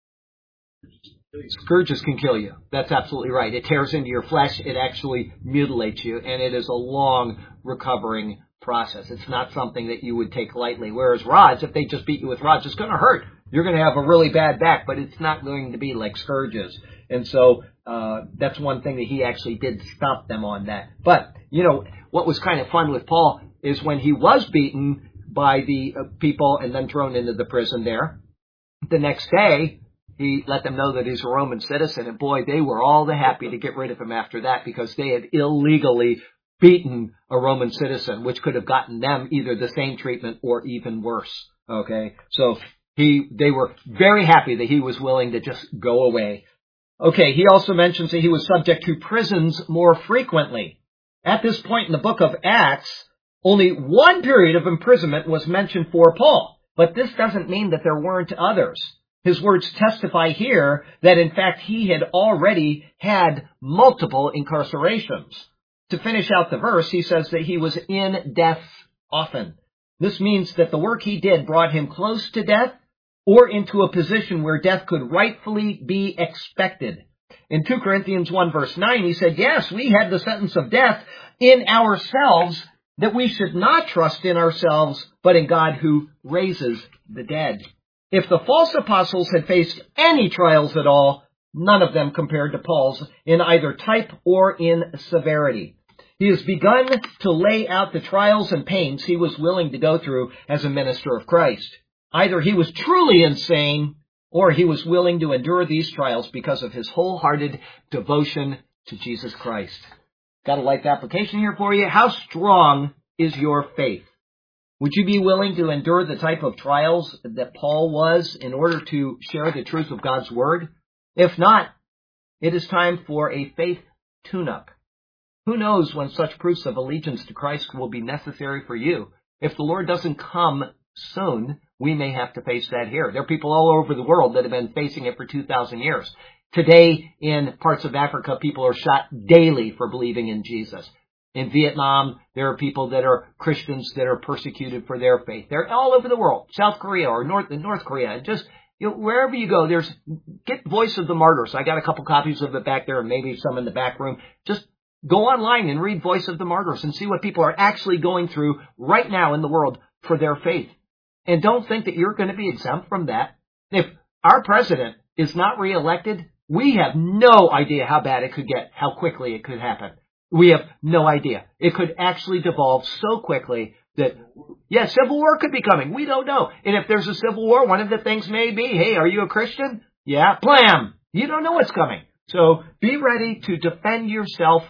Scourges can kill you. That's absolutely right. It tears into your flesh. It actually mutilates you, and it is a long recovering process. It's not something that you would take lightly. Whereas rods, if they just beat you with rods, it's going to hurt. You're going to have a really bad back, but it's not going to be like scourges. And so uh that's one thing that he actually did stop them on that. But, you know, what was kind of fun with Paul is when he was beaten by the uh, people and then thrown into the prison there, the next day he let them know that he's a Roman citizen. And boy, they were all the happy to get rid of him after that, because they had illegally beaten a Roman citizen, which could have gotten them either the same treatment or even worse. Okay, so he, they were very happy that he was willing to just go away. Okay, he also mentions that he was subject to prisons more frequently. At this point in the book of Acts, only one period of imprisonment was mentioned for Paul, but this doesn't mean that there weren't others. His words testify here that in fact he had already had multiple incarcerations. To finish out the verse, he says that he was in death often. This means that the work he did brought him close to death or into a position where death could rightfully be expected. In Second Corinthians one verse nine, he said, yes, we had the sentence of death in ourselves, that we should not trust in ourselves, but in God who raises the dead. If the false apostles had faced any trials at all, none of them compared to Paul's in either type or in severity. He has begun to lay out the trials and pains he was willing to go through as a minister of Christ. Either he was truly insane, or he was willing to endure these trials because of his wholehearted devotion to Jesus Christ. Got a life application here for you. How strong is your faith? Would you be willing to endure the type of trials that Paul was in order to share the truth of God's Word? If not, it is time for a faith tune-up. Who knows when such proofs of allegiance to Christ will be necessary for you? If the Lord doesn't come soon, we may have to face that here. There are people all over the world that have been facing it for two thousand years. Today, in parts of Africa, people are shot daily for believing in Jesus. In Vietnam, there are people that are Christians that are persecuted for their faith. They're all over the world. South Korea or North, North Korea. Just, you know, wherever you go, there's, get Voice of the Martyrs. I got a couple copies of it back there and maybe some in the back room. Just go online and read Voice of the Martyrs and see what people are actually going through right now in the world for their faith. And don't think that you're going to be exempt from that. If our president is not reelected, we have no idea how bad it could get, how quickly it could happen. We have no idea. It could actually devolve so quickly that, yeah, civil war could be coming. We don't know. And if there's a civil war, one of the things may be, hey, are you a Christian? Yeah, blam. You don't know what's coming. So be ready to defend yourself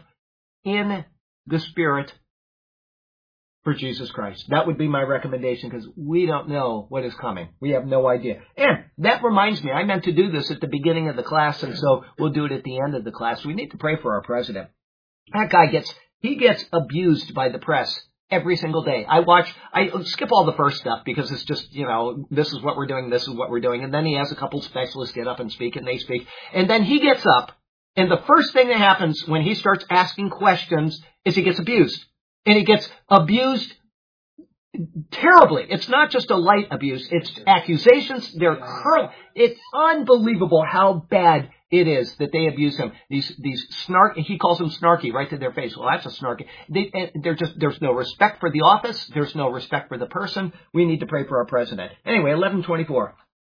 in the Spirit for Jesus Christ. That would be my recommendation, because we don't know what is coming. We have no idea. And that reminds me, I meant to do this at the beginning of the class, and so we'll do it at the end of the class. We need to pray for our president. That guy gets, he gets abused by the press every single day. I watch, I skip all the first stuff because it's just, you know, this is what we're doing, this is what we're doing. And then he has a couple specialists get up and speak, and they speak. And then he gets up, and the first thing that happens when he starts asking questions is he gets abused. And he gets abused terribly. It's not just a light abuse. It's accusations. They're hurl. It's unbelievable how bad it is that they abuse him. These, these snark, he calls them snarky right to their face. Well, that's a snarky. They, they're just, there's no respect for the office. There's no respect for the person. We need to pray for our president. Anyway, eleven twenty-four.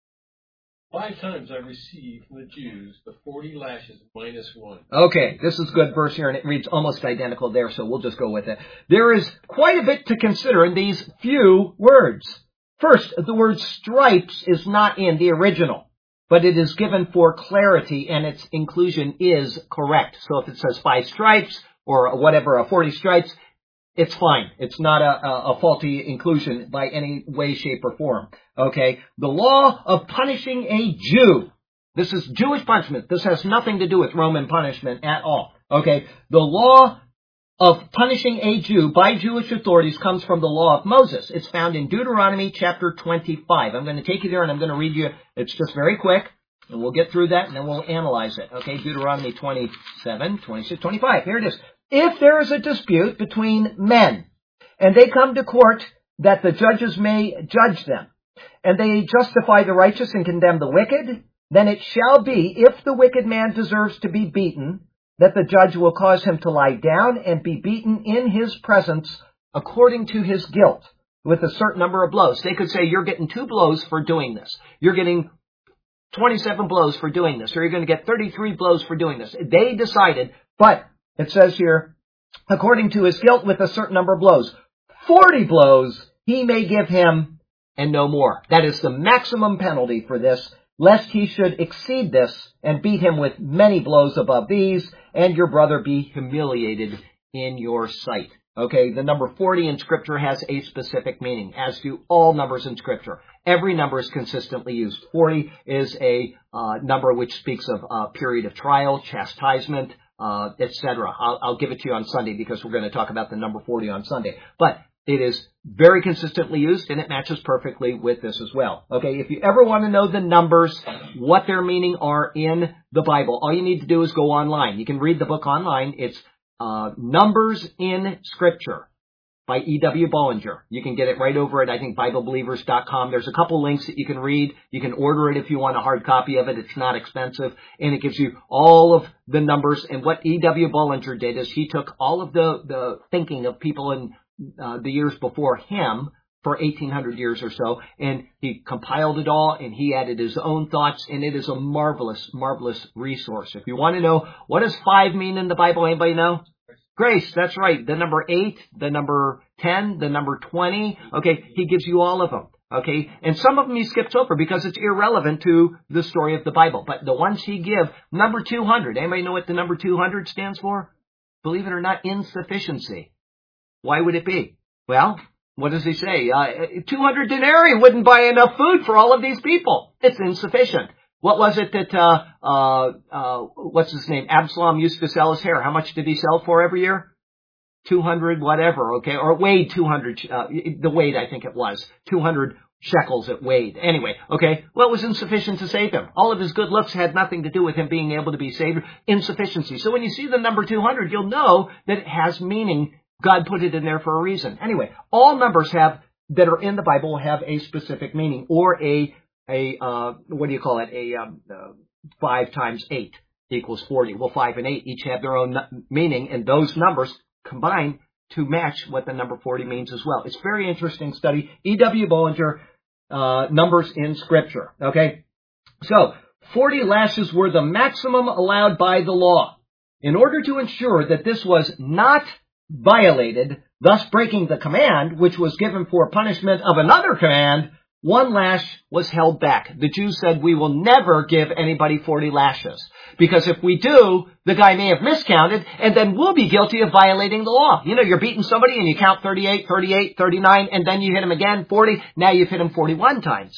Five times I received from the Jews the forty lashes minus one. Okay, this is a good verse here, and it reads almost identical there, so we'll just go with it. There is quite a bit to consider in these few words. First, the word stripes is not in the original, but it is given for clarity, and its inclusion is correct. So if it says five stripes, or whatever, a forty stripes, it's fine. It's not a, a, a faulty inclusion by any way, shape, or form. Okay? The law of punishing a Jew. This is Jewish punishment. This has nothing to do with Roman punishment at all. Okay? The law of punishing a Jew by Jewish authorities comes from the law of Moses. It's found in Deuteronomy chapter twenty-five. I'm going to take you there and I'm going to read you. It's just very quick. And we'll get through that and then we'll analyze it. Okay? Deuteronomy twenty-seven, twenty-six, twenty-five. Here it is. If there is a dispute between men, and they come to court that the judges may judge them, and they justify the righteous and condemn the wicked, then it shall be, if the wicked man deserves to be beaten, that the judge will cause him to lie down and be beaten in his presence according to his guilt, with a certain number of blows. They could say, you're getting two blows for doing this. You're getting twenty-seven blows for doing this, or you're going to get thirty-three blows for doing this. They decided, but it says here, according to his guilt with a certain number of blows. Forty blows he may give him and no more. That is the maximum penalty for this, lest he should exceed this and beat him with many blows above these, and your brother be humiliated in your sight. Okay, the number forty in Scripture has a specific meaning, as do all numbers in Scripture. Every number is consistently used. forty is a uh, number which speaks of a period of trial, chastisement, Uh, et cetera. I'll, I'll give it to you on Sunday because we're going to talk about the number forty on Sunday. But it is very consistently used, and it matches perfectly with this as well. Okay, if you ever want to know the numbers, what their meaning are in the Bible, all you need to do is go online. You can read the book online. It's uh, Numbers in Scripture by E W Bollinger. You can get it right over at, I think, Bible Believers dot com. There's a couple links that you can read. You can order it if you want a hard copy of it. It's not expensive. And it gives you all of the numbers. And what E W Bollinger did is he took all of the, the thinking of people in uh, the years before him for eighteen hundred years or so, and he compiled it all, and he added his own thoughts, and it is a marvelous, marvelous resource. If you want to know, what does five mean in the Bible? Anybody know? Grace, that's right. The number eight, the number ten, the number twenty. Okay, he gives you all of them. Okay, and some of them he skips over because it's irrelevant to the story of the Bible. But the ones he gives, number two hundred. Anybody know what the number two hundred stands for? Believe it or not, insufficiency. Why would it be? Well, what does he say? Uh, two hundred denarii wouldn't buy enough food for all of these people. It's insufficient. What was it that, uh, uh, uh, what's his name? Absalom used to sell his hair. How much did he sell for every year? two hundred whatever, okay? Or it weighed two hundred, uh, the weight I think it was. two hundred shekels it weighed. Anyway, okay? Well, it was insufficient to save him. All of his good looks had nothing to do with him being able to be saved. Insufficiency. So when you see the number two hundred, you'll know that it has meaning. God put it in there for a reason. Anyway, all numbers have, that are in the Bible have a specific meaning, or a A, uh, what do you call it? A, um, uh, five times eight equals forty. Well, five and eight each have their own meaning, and those numbers combine to match what the number forty means as well. It's a very interesting study. E W Bollinger, uh, Numbers in Scripture. Okay? So, forty lashes were the maximum allowed by the law. In order to ensure that this was not violated, thus breaking the command, which was given for punishment of another command, one lash was held back. The Jews said, we will never give anybody forty lashes. Because if we do, the guy may have miscounted, and then we'll be guilty of violating the law. You know, you're beating somebody and you count thirty-eight, thirty-eight, thirty-nine, and then you hit him again, forty. Now you've hit him forty-one times.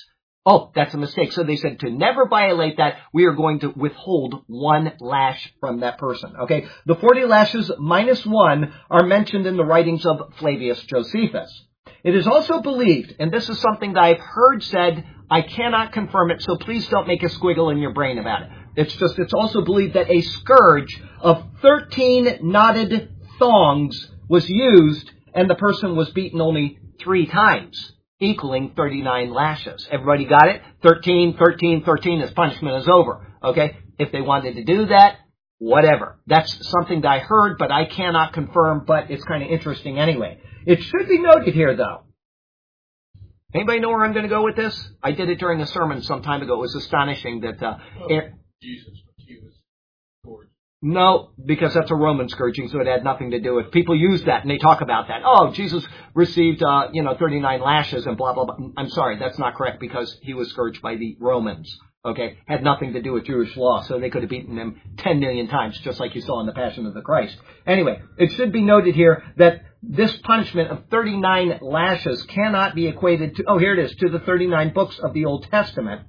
Oh, that's a mistake. So they said to never violate that, we are going to withhold one lash from that person. Okay. The forty lashes minus one are mentioned in the writings of Flavius Josephus. It is also believed, and this is something that I've heard said, I cannot confirm it, so please don't make a squiggle in your brain about it. It's just, it's also believed that a scourge of thirteen knotted thongs was used, and the person was beaten only three times, equaling thirty-nine lashes. Everybody got it? thirteen, thirteen, thirteen, his punishment is over. Okay? If they wanted to do that, whatever. That's something that I heard, but I cannot confirm, but it's kind of interesting anyway. It should be noted here, though. Anybody know where I'm going to go with this? I did it during a sermon some time ago. It was astonishing that... Uh, oh, it, Jesus, he was scourged. No, because that's a Roman scourging, so it had nothing to do with... People use that, and they talk about that. Oh, Jesus received, uh, you know, thirty-nine lashes and blah, blah, blah. I'm sorry, that's not correct, because he was scourged by the Romans. Okay? Had nothing to do with Jewish law, so they could have beaten him ten million times, just like you saw in the Passion of the Christ. Anyway, it should be noted here that this punishment of thirty-nine lashes cannot be equated to, oh, here it is, to the thirty-nine books of the Old Testament,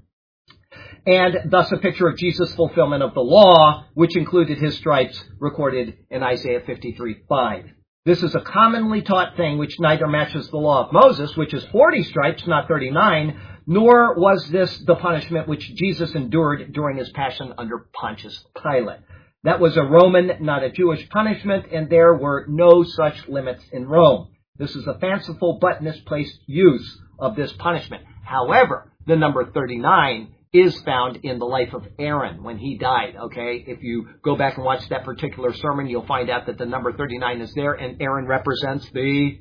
and thus a picture of Jesus' fulfillment of the law, which included his stripes recorded in Isaiah fifty-three five. This is a commonly taught thing which neither matches the law of Moses, which is forty stripes, not thirty-nine, nor was this the punishment which Jesus endured during his passion under Pontius Pilate. That was a Roman, not a Jewish punishment, and there were no such limits in Rome. This is a fanciful but misplaced use of this punishment. However, the number thirty-nine is found in the life of Aaron when he died, okay? If you go back and watch that particular sermon, you'll find out that the number thirty-nine is there, and Aaron represents the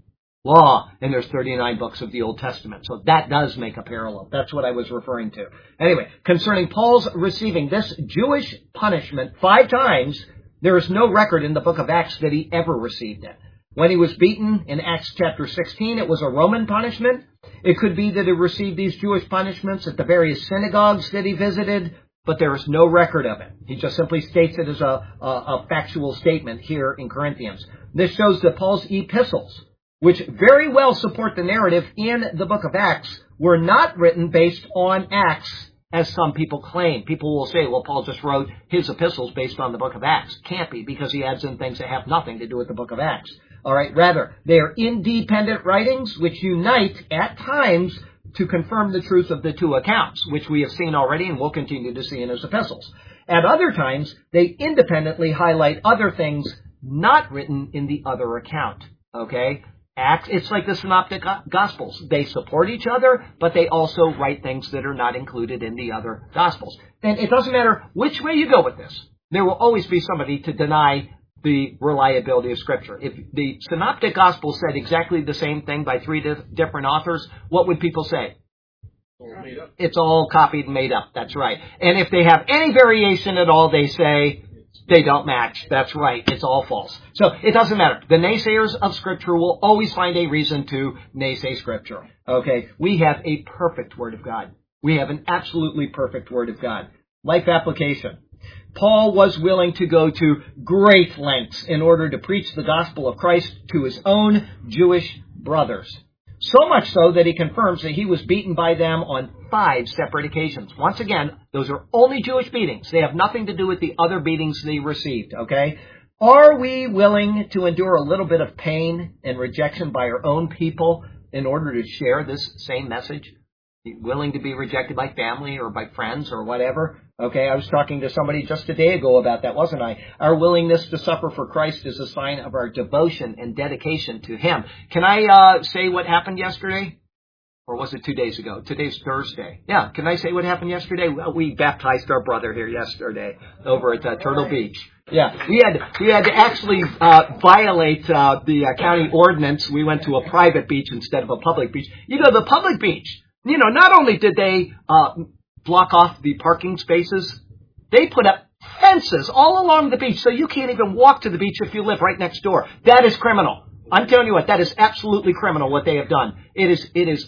law, and there's thirty-nine books of the Old Testament. So that does make a parallel. That's what I was referring to. Anyway, concerning Paul's receiving this Jewish punishment five times, there is no record in the book of Acts that he ever received it. When he was beaten in Acts chapter sixteen, it was a Roman punishment. It could be that he received these Jewish punishments at the various synagogues that he visited, but there is no record of it. He just simply states it as a, a, a factual statement here in Corinthians. This shows that Paul's epistles, which very well support the narrative in the book of Acts, were not written based on Acts, as some people claim. People will say, well, Paul just wrote his epistles based on the book of Acts. Can't be, because he adds in things that have nothing to do with the book of Acts. All right, rather, they are independent writings which unite at times to confirm the truth of the two accounts, which we have seen already and will continue to see in his epistles. At other times, they independently highlight other things not written in the other account. Okay? Acts, it's like the Synoptic Gospels. They support each other, but they also write things that are not included in the other Gospels. And it doesn't matter which way you go with this. There will always be somebody to deny the reliability of Scripture. If the Synoptic Gospel said exactly the same thing by three di- different authors, what would people say? All made up. It's all copied and made up. That's right. And if they have any variation at all, they say they don't match. That's right. It's all false. So it doesn't matter. The naysayers of Scripture will always find a reason to naysay Scripture. Okay? We have a perfect Word of God. We have an absolutely perfect Word of God. Life application. Paul was willing to go to great lengths in order to preach the gospel of Christ to his own Jewish brothers. So much so that he confirms that he was beaten by them on five separate occasions. Once again, those are only Jewish beatings. They have nothing to do with the other beatings they received, okay? Are we willing to endure a little bit of pain and rejection by our own people in order to share this same message? Willing to be rejected by family or by friends or whatever? Okay, I was talking to somebody just a day ago about that, wasn't I? Our willingness to suffer for Christ is a sign of our devotion and dedication to Him. Can I uh, say what happened yesterday? Or was it two days ago? Today's Thursday. Yeah, can I say what happened yesterday? Well, we baptized our brother here yesterday over at uh, Turtle Beach. Yeah, we had we had to actually uh, violate uh, the uh, county ordinance. We went to a private beach instead of a public beach. You know, the public beach, you know, not only did they uh, block off the parking spaces, they put up fences all along the beach, so you can't even walk to the beach if you live right next door. That is criminal. I'm telling you what, that is absolutely criminal what they have done. It is it is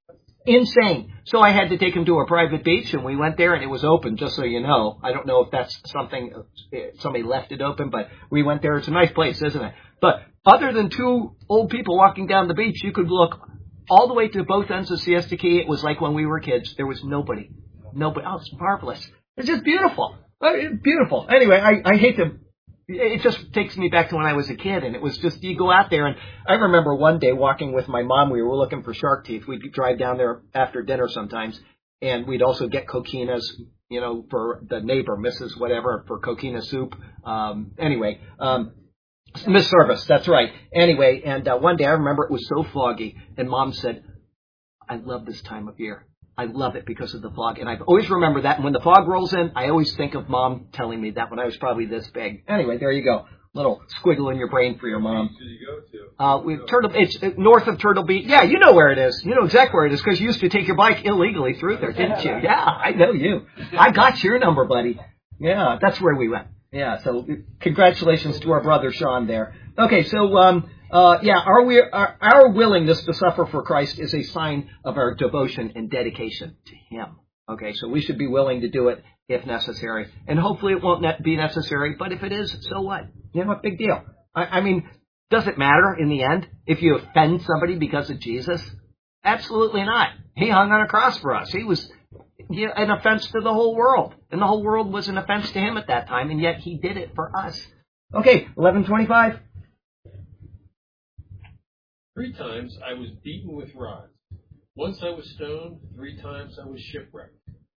insane. So I had to take him to a private beach, and we went there, and it was open, just so you know. I don't know if that's something, somebody left it open, but we went there. It's a nice place, isn't it? But other than two old people walking down the beach, you could look all the way to both ends of Siesta Key. It was like when we were kids. There was nobody. Nobody. Oh, it's marvelous. It's just beautiful. Beautiful. Anyway, I, I hate to... It just takes me back to when I was a kid, and it was just, you go out there, and I remember one day walking with my mom, we were looking for shark teeth. We'd drive down there after dinner sometimes, and we'd also get coquinas, you know, for the neighbor, Missus whatever, for coquina soup. Um, anyway, um, Miss Service, that's right. Anyway, and uh, one day I remember it was so foggy, and Mom said, I love this time of year. I love it because of the fog. And I've always remembered that. And when the fog rolls in, I always think of Mom telling me that when I was probably this big. Anyway, there you go. Little squiggle in your brain for your mom. Where did you go to? Uh, we Turtle. It's north of Turtle Beach. Yeah, you know where it is. You know exactly where it is because you used to take your bike illegally through there, didn't you? Yeah, I know you. I got your number, buddy. Yeah, that's where we went. Yeah, so congratulations to our brother Sean there. Okay, so um, uh, yeah, our we our, our willingness to suffer for Christ is a sign of our devotion and dedication to Him. Okay, so we should be willing to do it if necessary, and hopefully it won't be necessary. But if it is, so what? You know, what big deal? I, I mean, does it matter in the end if you offend somebody because of Jesus? Absolutely not. He hung on a cross for us. He was an offense to the whole world, and the whole world was an offense to Him at that time, and yet He did it for us. Okay, eleven twenty-five. Three times I was beaten with rods. Once I was stoned. Three times I was shipwrecked.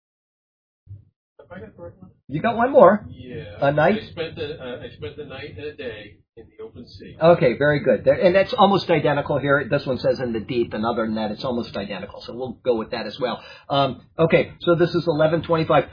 Have I got the right one? You got one more. Yeah. A night? I spent the, uh, I spent the night and a day in the open sea. Okay, very good. And that's almost identical here. This one says in the deep, and other than that, it's almost identical. So we'll go with that as well. Um, okay, so this is eleven twenty-five.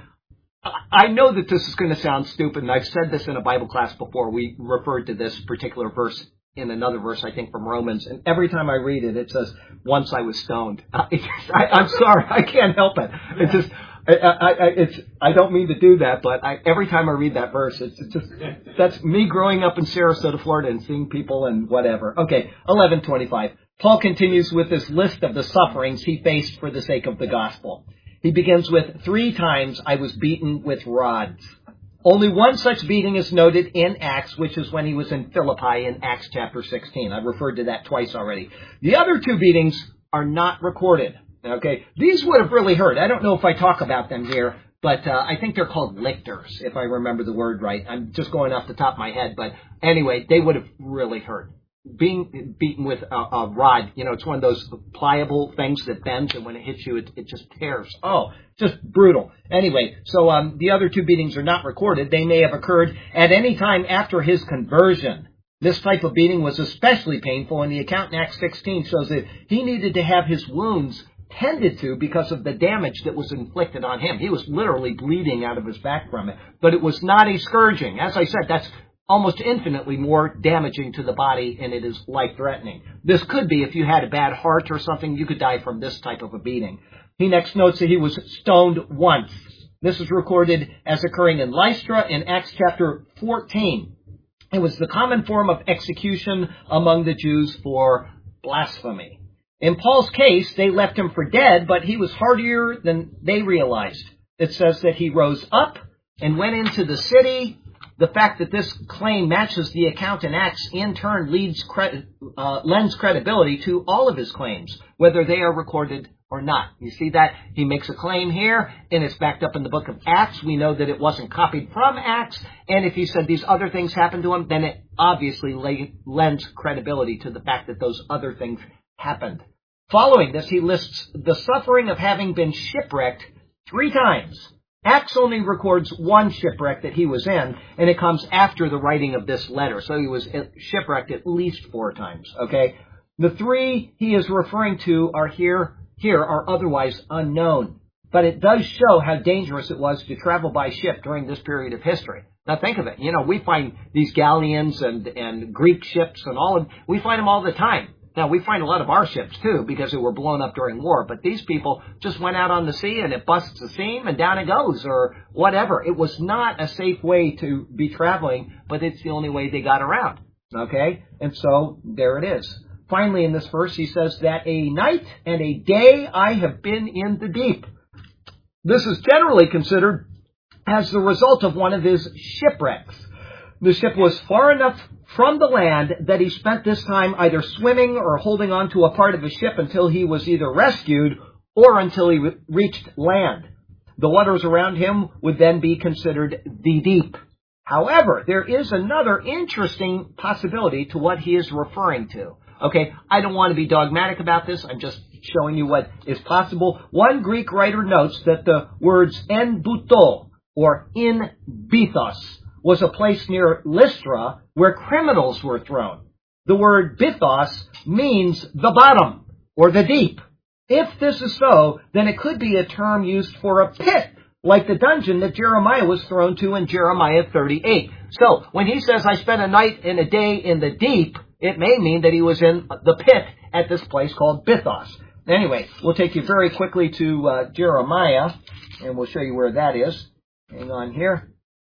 I know that this is going to sound stupid, and I've said this in a Bible class before. We referred to this particular verse in another verse, I think, from Romans. And every time I read it, it says, once I was stoned. Uh, it just, I, I'm sorry, I can't help it. It's just... I, I, I, it's, I don't mean to do that, but I, every time I read that verse, it's, it's just, that's me growing up in Sarasota, Florida and seeing people and whatever. Okay, eleven twenty-five. Paul continues with this list of the sufferings he faced for the sake of the gospel. He begins with, three times I was beaten with rods. Only one such beating is noted in Acts, which is when he was in Philippi in Acts chapter sixteen. I've referred to that twice already. The other two beatings are not recorded. Okay, these would have really hurt. I don't know if I talk about them here, but uh, I think they're called lictors, if I remember the word right. I'm just going off the top of my head, but anyway, they would have really hurt. Being beaten with a, a rod, you know, it's one of those pliable things that bends, and when it hits you, it, it just tears. Oh, just brutal. Anyway, so um, the other two beatings are not recorded. They may have occurred at any time after his conversion. This type of beating was especially painful, and the account in Acts sixteen shows that he needed to have his wounds tended to because of the damage that was inflicted on him. He was literally bleeding out of his back from it. But it was not a scourging. As I said, that's almost infinitely more damaging to the body, and it is life-threatening. This could be, if you had a bad heart or something, you could die from this type of a beating. He next notes that he was stoned once. This is recorded as occurring in Lystra in Acts chapter fourteen. It was the common form of execution among the Jews for blasphemy. In Paul's case, they left him for dead, but he was hardier than they realized. It says that he rose up and went into the city. The fact that this claim matches the account in Acts in turn leads credit, uh, lends credibility to all of his claims, whether they are recorded or not. You see that? He makes a claim here, and it's backed up in the book of Acts. We know that it wasn't copied from Acts, and if he said these other things happened to him, then it obviously lay, lends credibility to the fact that those other things happened. Following this, he lists the suffering of having been shipwrecked three times. Acts only records one shipwreck that he was in, and it comes after the writing of this letter. So he was shipwrecked at least four times, okay? The three he is referring to are here, here are otherwise unknown. But it does show how dangerous it was to travel by ship during this period of history. Now think of it. You know, we find these galleons and, and Greek ships and all of, we find them all the time. Now, we find a lot of our ships, too, because they were blown up during war. But these people just went out on the sea, and it busts a seam, and down it goes, or whatever. It was not a safe way to be traveling, but it's the only way they got around. Okay? And so, there it is. Finally, in this verse, he says that a night and a day I have been in the deep. This is generally considered as the result of one of his shipwrecks. the ship was far enough from the land that he spent this time either swimming or holding on to a part of the ship until he was either rescued or until he re- reached land. The waters around him would then be considered the deep. However, there is another interesting possibility to what he is referring to. Okay, I don't want to be dogmatic about this. I'm just showing you what is possible. One Greek writer notes that the words en buto, or in Bythos, was a place near Lystra where criminals were thrown. The word Bythos means the bottom, or the deep. If this is so, then it could be a term used for a pit, like the dungeon that Jeremiah was thrown to in Jeremiah thirty-eight. So, when he says, I spent a night and a day in the deep, it may mean that he was in the pit at this place called Bythos. Anyway, we'll take you very quickly to uh, Jeremiah, and we'll show you where that is. Hang on here.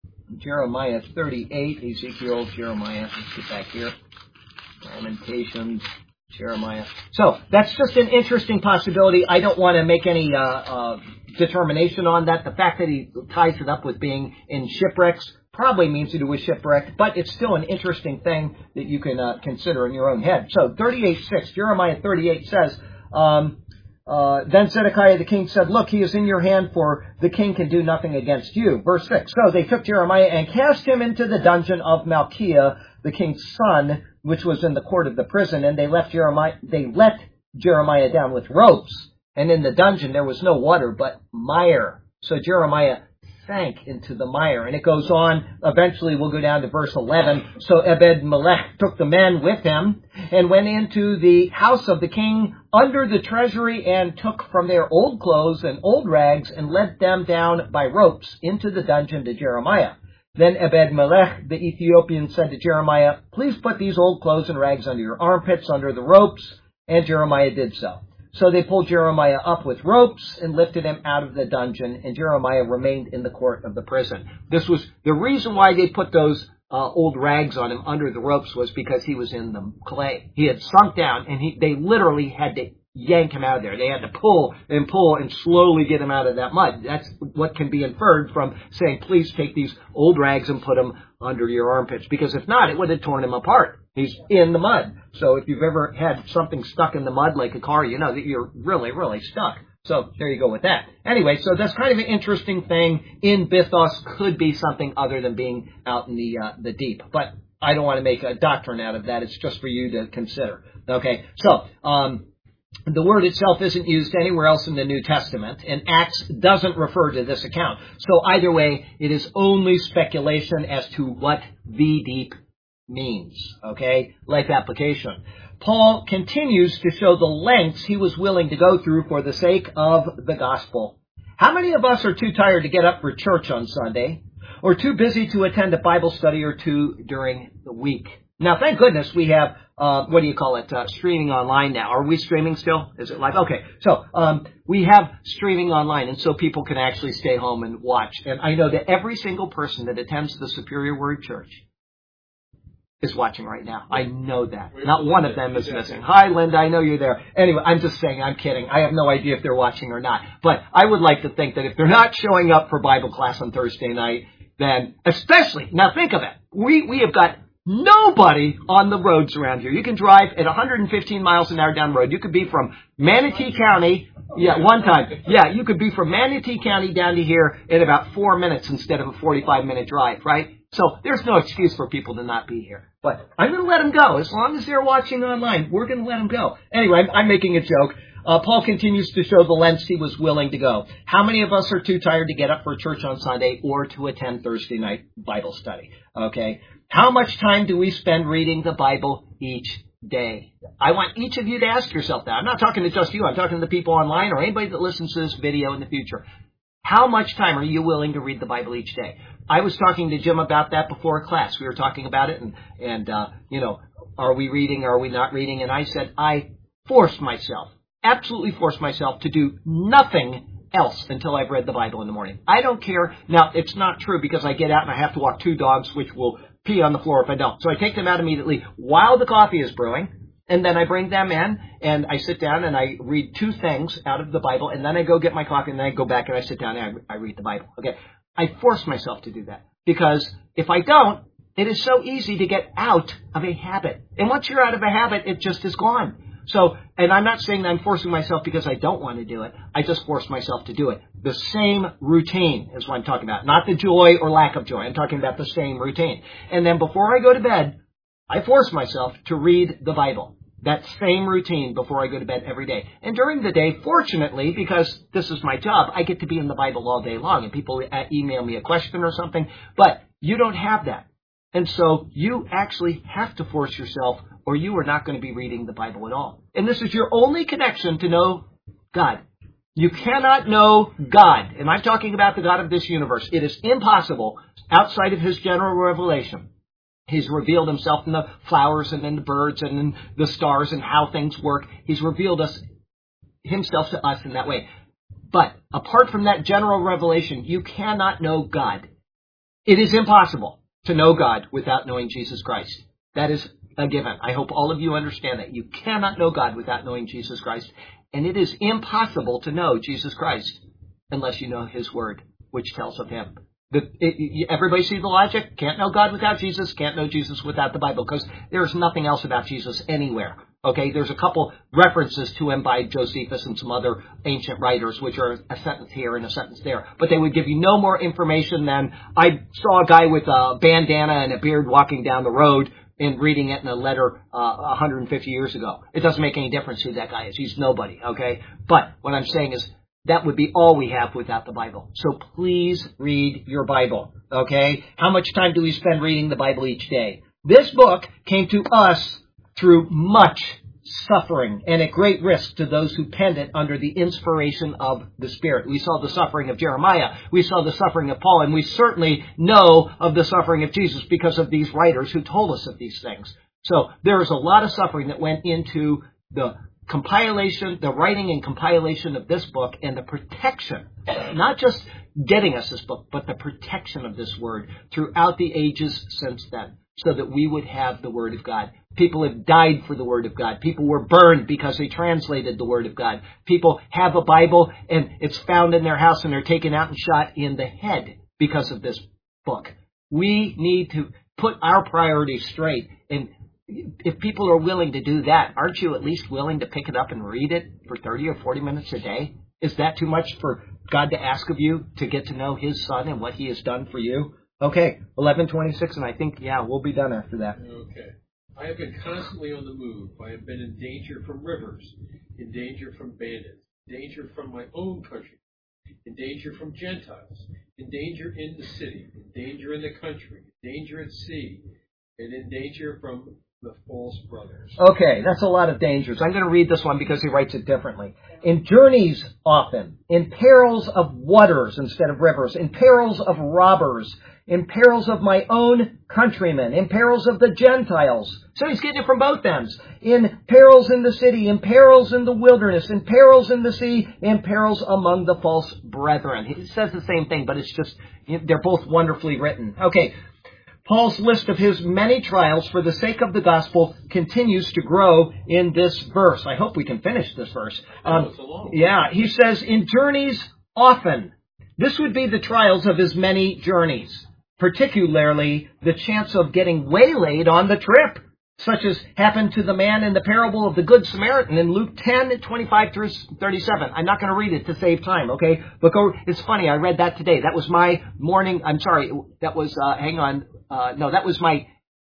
Jeremiah thirty-eight, Ezekiel, Jeremiah. Let's get back here. Lamentations, Jeremiah. So, that's just an interesting possibility. I don't want to make any uh, uh, determination on that. The fact that he ties it up with being in shipwrecks probably means that he was shipwrecked, but it's still an interesting thing that you can uh, consider in your own head. So, thirty-eight six, Jeremiah thirty-eight says, um, uh, Then Zedekiah the king said, Look, he is in your hand, for the king can do nothing against you. Verse six, So they took Jeremiah and cast him into the dungeon of Malchiah, the king's son, which was in the court of the prison, and they left Jeremiah, they let Jeremiah down with ropes. And in the dungeon there was no water, but mire. So Jeremiah sank into the mire. And it goes on. Eventually we'll go down to verse eleven. So Ebed-Melech took the men with him and went into the house of the king under the treasury and took from their old clothes and old rags and led them down by ropes into the dungeon to Jeremiah. Then Ebed-Melech the Ethiopian said to Jeremiah, Please put these old clothes and rags under your armpits, under the ropes. And Jeremiah did so. So they pulled Jeremiah up with ropes and lifted him out of the dungeon, and Jeremiah remained in the court of the prison. This was the reason why they put those uh, old rags on him under the ropes, was because he was in the clay. He had sunk down, and he, they literally had to yank him out of there. They had to pull and pull and slowly get him out of that mud. That's what can be inferred from saying, please take these old rags and put them under your armpits. Because if not, it would have torn him apart. He's in the mud. So if you've ever had something stuck in the mud like a car, you know that you're really, really stuck. So there you go with that. Anyway, so that's kind of an interesting thing. In Bythos could be something other than being out in the uh, the deep. But I don't want to make a doctrine out of that. It's just for you to consider. Okay, so um the word itself isn't used anywhere else in the New Testament, and Acts doesn't refer to this account. So either way, it is only speculation as to what the deep means. Okay? Life application. Paul continues to show the lengths he was willing to go through for the sake of the gospel. How many of us are too tired to get up for church on Sunday, or too busy to attend a Bible study or two during the week? Now, thank goodness we have, uh, what do you call it, uh, streaming online now. Are we streaming still? Is it live? Okay, so um, we have streaming online, and so people can actually stay home and watch. And I know that every single person that attends the Superior Word Church is watching right now. I know that. Not one of them is missing. Hi, Linda, I know you're there. Anyway, I'm just saying, I'm kidding. I have no idea if they're watching or not. But I would like to think that if they're not showing up for Bible class on Thursday night, then especially, now think of it, we, we have got nobody on the roads around here. You can drive at one hundred fifteen miles an hour down the road. You could be from Manatee County, yeah, one time. Yeah, you could be from Manatee County down to here in about four minutes instead of a forty-five minute drive, right? So there's no excuse for people to not be here. But I'm going to let them go. As long as they're watching online, we're going to let them go. Anyway, I'm, I'm making a joke. Uh, Paul continues to show the lengths he was willing to go. How many of us are too tired to get up for church on Sunday or to attend Thursday night Bible study? Okay. How much time do we spend reading the Bible each day? I want each of you to ask yourself that. I'm not talking to just you. I'm talking to the people online or anybody that listens to this video in the future. How much time are you willing to read the Bible each day? I was talking to Jim about that before class. We were talking about it and, and uh, you know, are we reading, are we not reading? And I said, I forced myself, absolutely forced myself to do nothing else until I've read the Bible in the morning. I don't care. Now, it's not true because I get out and I have to walk two dogs, which will pee on the floor if I don't. So I take them out immediately while the coffee is brewing. And then I bring them in, and I sit down, and I read two things out of the Bible, and then I go get my coffee, and then I go back, and I sit down, and I, I read the Bible. Okay, I force myself to do that, because if I don't, It is so easy to get out of a habit. And once you're out of a habit, it just is gone. So, and I'm not saying that I'm forcing myself because I don't want to do it. I just force myself to do it. The same routine is what I'm talking about. Not the joy or lack of joy. I'm talking about the same routine. And then before I go to bed, I force myself to read the Bible. That same routine before I go to bed every day. And during the day, fortunately, because this is my job, I get to be in the Bible all day long. And people email me a question or something. But you don't have that. And so you actually have to force yourself, or you are not going to be reading the Bible at all. And this is your only connection to know God. You cannot know God. And I'm talking about the God of this universe. It is impossible outside of His general revelation. He's revealed Himself in the flowers and in the birds and in the stars and how things work. He's revealed us Himself to us in that way. But apart from that general revelation, you cannot know God. It is impossible to know God without knowing Jesus Christ. That is a given. I hope all of you understand that. You cannot know God without knowing Jesus Christ. And it is impossible to know Jesus Christ unless you know His Word, which tells of Him. The, it, everybody see the logic? Can't know God without Jesus, can't know Jesus without the Bible, because there's nothing else about Jesus anywhere. Okay, there's a couple references to Him by Josephus and some other ancient writers, which are a sentence here and a sentence there. But they would give you no more information than, I saw a guy with a bandana and a beard walking down the road and reading it in a letter uh, one hundred fifty years ago. It doesn't make any difference who that guy is. He's nobody, okay? But what I'm saying is, that would be all we have without the Bible. So please read your Bible, okay? How much time do we spend reading the Bible each day? This book came to us through much suffering and at great risk to those who penned it under the inspiration of the Spirit. We saw the suffering of Jeremiah. We saw the suffering of Paul. And we certainly know of the suffering of Jesus because of these writers who told us of these things. So there is a lot of suffering that went into the compilation, the writing and compilation of this book, and the protection, not just getting us this book, but the protection of this Word throughout the ages since then, so that we would have the Word of God. People have died for the Word of God. People were burned because they translated the Word of God. People have a Bible, and it's found in their house, and they're taken out and shot in the head because of this book. We need to put our priorities straight, and if people are willing to do that, aren't you at least willing to pick it up and read it for thirty or forty minutes a day? Is that too much for God to ask of you to get to know His Son and what He has done for you? Okay, eleven twenty-six, and I think, yeah, we'll be done after that. Okay. I have been constantly on the move. I have been in danger from rivers, in danger from bandits, in danger from my own country, in danger from Gentiles, in danger in the city, in danger in the country, in danger at sea, and in danger from the false brothers. Okay, that's a lot of dangers. I'm going to read this one because he writes it differently. In journeys often, in perils of waters instead of rivers, in perils of robbers, in perils of my own countrymen, in perils of the Gentiles. So he's getting it from both ends. In perils in the city, in perils in the wilderness, in perils in the sea, in perils among the false brethren. He says the same thing, but it's just, they're both wonderfully written. Okay. Paul's list of his many trials for the sake of the gospel continues to grow in this verse. I hope we can finish this verse. Um, yeah, he says, in journeys often. This would be the trials of his many journeys, particularly the chance of getting waylaid on the trip, such as happened to the man in the parable of the Good Samaritan in Luke ten, twenty-five through thirty-seven. I'm not going to read it to save time, okay? But go, it's funny, I read that today. That was my morning, I'm sorry, that was, uh, hang on, uh, no, that was my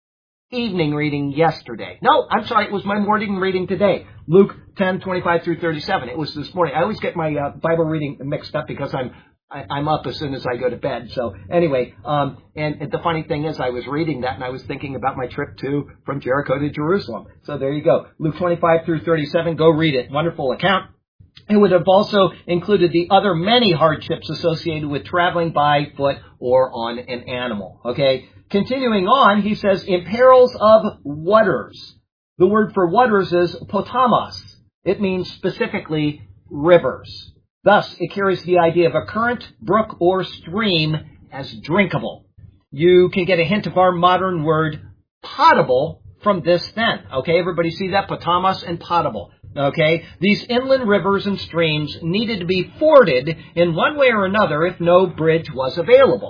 evening reading yesterday. No, I'm sorry, it was my morning reading today. Luke ten, twenty-five through thirty-seven. It was this morning. I always get my uh, Bible reading mixed up because I'm I, I'm up as soon as I go to bed. So anyway, um, and, and the funny thing is I was reading that and I was thinking about my trip to, from Jericho to Jerusalem. So there you go. Luke twenty-five through thirty-seven. Go read it. Wonderful account. It would have also included the other many hardships associated with traveling by foot or on an animal. Okay. Continuing on, he says, in perils of waters. The word for waters is potamos. It means specifically rivers. Thus, it carries the idea of a current, brook, or stream as drinkable. You can get a hint of our modern word potable from this then. Okay, everybody see that? Potamos and potable. Okay, these inland rivers and streams needed to be forded in one way or another if no bridge was available.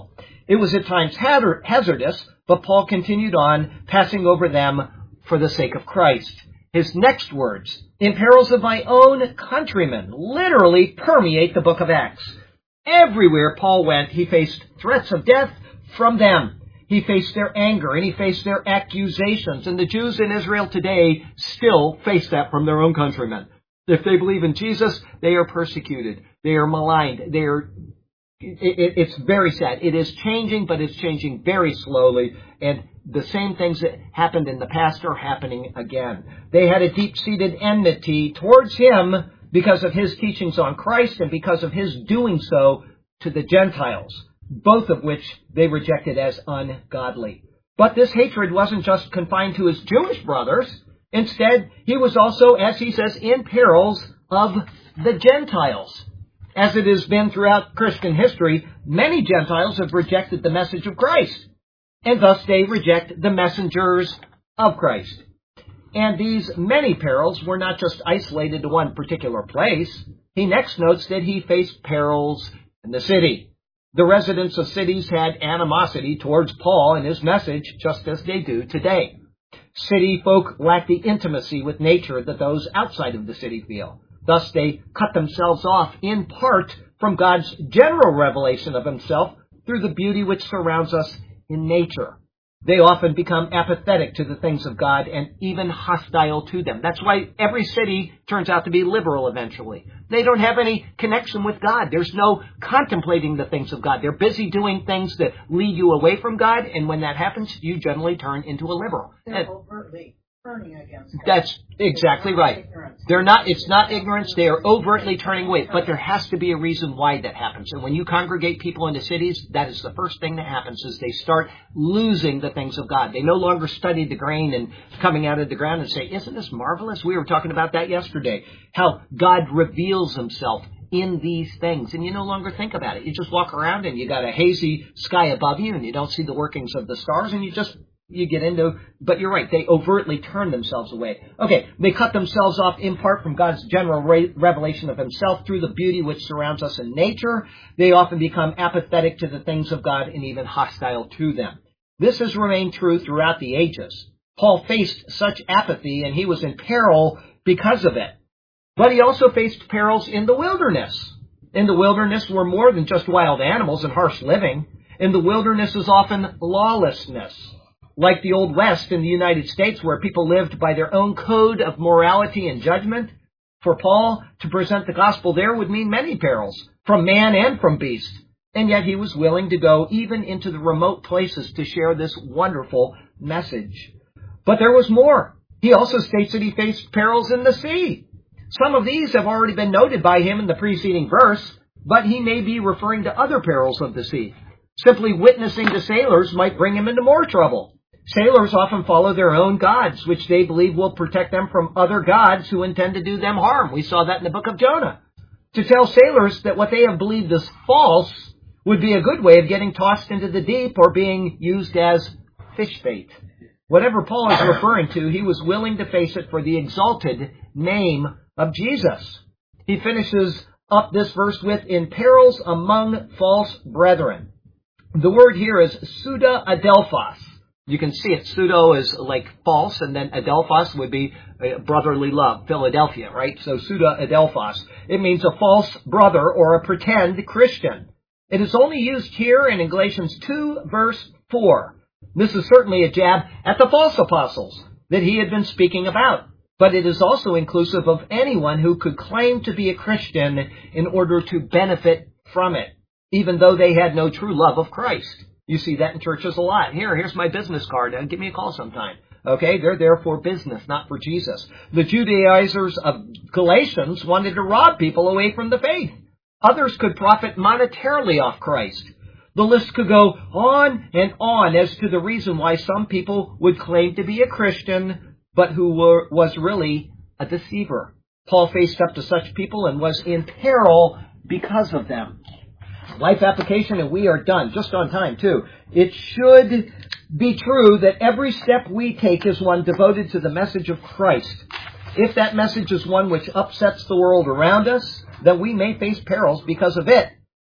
It was at times hazardous, but Paul continued on, passing over them for the sake of Christ. His next words, in perils of my own countrymen, literally permeate the book of Acts. Everywhere Paul went, he faced threats of death from them. He faced their anger, and he faced their accusations. And the Jews in Israel today still face that from their own countrymen. If they believe in Jesus, they are persecuted. They are maligned. They are. It, it, it's very sad. It is changing, but it's changing very slowly. And the same things that happened in the past are happening again. They had a deep-seated enmity towards him because of his teachings on Christ and because of his doing so to the Gentiles, both of which they rejected as ungodly. But this hatred wasn't just confined to his Jewish brothers. Instead, he was also, as he says, in perils of the Gentiles. As it has been throughout Christian history, many Gentiles have rejected the message of Christ, and thus they reject the messengers of Christ. And these many perils were not just isolated to one particular place. He next notes that he faced perils in the city. The residents of cities had animosity towards Paul and his message, just as they do today. City folk lack the intimacy with nature that those outside of the city feel. Thus, they cut themselves off in part from God's general revelation of himself through the beauty which surrounds us in nature. They often become apathetic to the things of God and even hostile to them. That's why every city turns out to be liberal eventually. They don't have any connection with God. There's no contemplating the things of God. They're busy doing things that lead you away from God, and when that happens, you generally turn into a liberal. They're And overtly turning against God. that's exactly right. They're not, it's not ignorance, they are overtly turning away, but there has to be a reason why that happens. And when you congregate people into cities, that is the first thing that happens, is they start losing the things of God. They no longer study the grain and coming out of the ground and say, isn't this marvelous? We were talking about that yesterday, how God reveals himself in these things, and you no longer think about it. You just walk around and you got a hazy sky above you and you don't see the workings of the stars, and you just You get into, but you're right, they overtly turn themselves away. Okay, they cut themselves off in part from God's general re- revelation of himself through the beauty which surrounds us in nature. They often become apathetic to the things of God and even hostile to them. This has remained true throughout the ages. Paul faced such apathy and he was in peril because of it. But he also faced perils in the wilderness. In the wilderness were more than just wild animals and harsh living. In the wilderness is often lawlessness. Like the Old West in the United States, where people lived by their own code of morality and judgment. For Paul, to present the gospel there would mean many perils, from man and from beast. And yet he was willing to go even into the remote places to share this wonderful message. But there was more. He also states that he faced perils in the sea. Some of these have already been noted by him in the preceding verse, but he may be referring to other perils of the sea. Simply witnessing to sailors might bring him into more trouble. Sailors often follow their own gods, which they believe will protect them from other gods who intend to do them harm. We saw that in the book of Jonah. To tell sailors that what they have believed is false would be a good way of getting tossed into the deep or being used as fish bait. Whatever Paul is referring to, he was willing to face it for the exalted name of Jesus. He finishes up this verse with, in perils among false brethren. The word here is pseudo adelphos. You can see it. Pseudo is like false, and then adelphos would be brotherly love, Philadelphia, right? So pseudo adelphos. It means a false brother or a pretend Christian. It is only used here and in Galatians two, verse four. This is certainly a jab at the false apostles that he had been speaking about. But it is also inclusive of anyone who could claim to be a Christian in order to benefit from it, even though they had no true love of Christ. You see that in churches a lot. Here, here's my business card. Uh, give me a call sometime. Okay, they're there for business, not for Jesus. The Judaizers of Galatians wanted to rob people away from the faith. Others could profit monetarily off Christ. The list could go on and on as to the reason why some people would claim to be a Christian, but who were, was really a deceiver. Paul faced up to such people and was in peril because of them. Life application, and we are done, just on time too. It should be true that every step we take is one devoted to the message of Christ. If that message is one which upsets the world around us, then we may face perils because of it.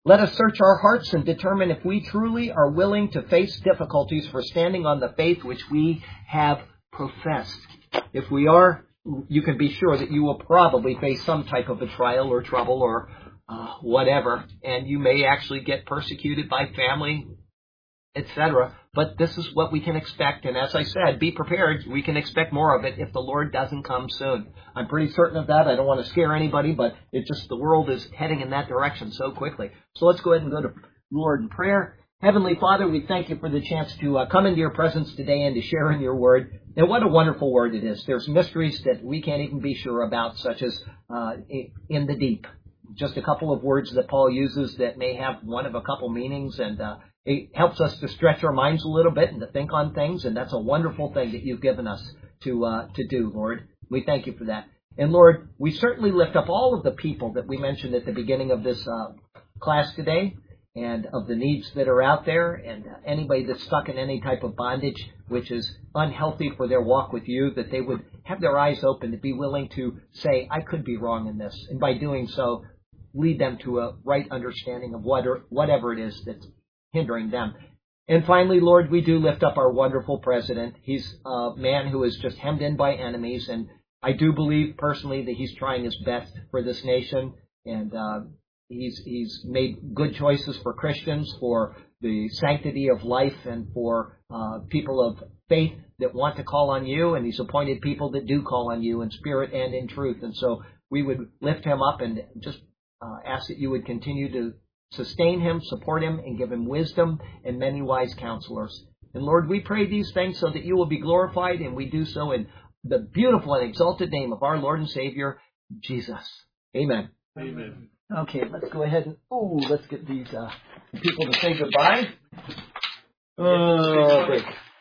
Let us search our hearts and determine if we truly are willing to face difficulties for standing on the faith which we have professed. If we are, you can be sure that you will probably face some type of a trial or trouble or uh, whatever, and you may actually get persecuted by family, et cetera. But this is what we can expect, and as I said, be prepared. We can expect more of it if the Lord doesn't come soon. I'm pretty certain of that. I don't want to scare anybody, but it's just the world is heading in that direction so quickly. So let's go ahead and go to Lord in prayer. Heavenly Father, we thank you for the chance to uh, come into your presence today and to share in your word. And what a wonderful word it is. There's mysteries that we can't even be sure about, such as uh, in the deep. Just a couple of words that Paul uses that may have one of a couple meanings, and uh, it helps us to stretch our minds a little bit and to think on things, and that's a wonderful thing that you've given us to uh, to do, Lord. We thank you for that. And Lord, we certainly lift up all of the people that we mentioned at the beginning of this uh, class today, and of the needs that are out there, and uh, anybody that's stuck in any type of bondage which is unhealthy for their walk with you, that they would have their eyes open to be willing to say, I could be wrong in this, and by doing so, lead them to a right understanding of what or, whatever it is that's hindering them. And finally, Lord, we do lift up our wonderful president. He's a man who is just hemmed in by enemies, and I do believe personally that he's trying his best for this nation, and uh, he's he's made good choices for Christians, for the sanctity of life, and for uh, people of faith that want to call on you, and he's appointed people that do call on you in spirit and in truth. And so we would lift him up and just uh, ask that you would continue to sustain him, support him, and give him wisdom and many wise counselors. And Lord, we pray these things so that you will be glorified, and we do so in the beautiful and exalted name of our Lord and Savior, Jesus. Amen. Amen. Okay, let's go ahead and, oh, let's get these uh, people to say goodbye. Oh, great.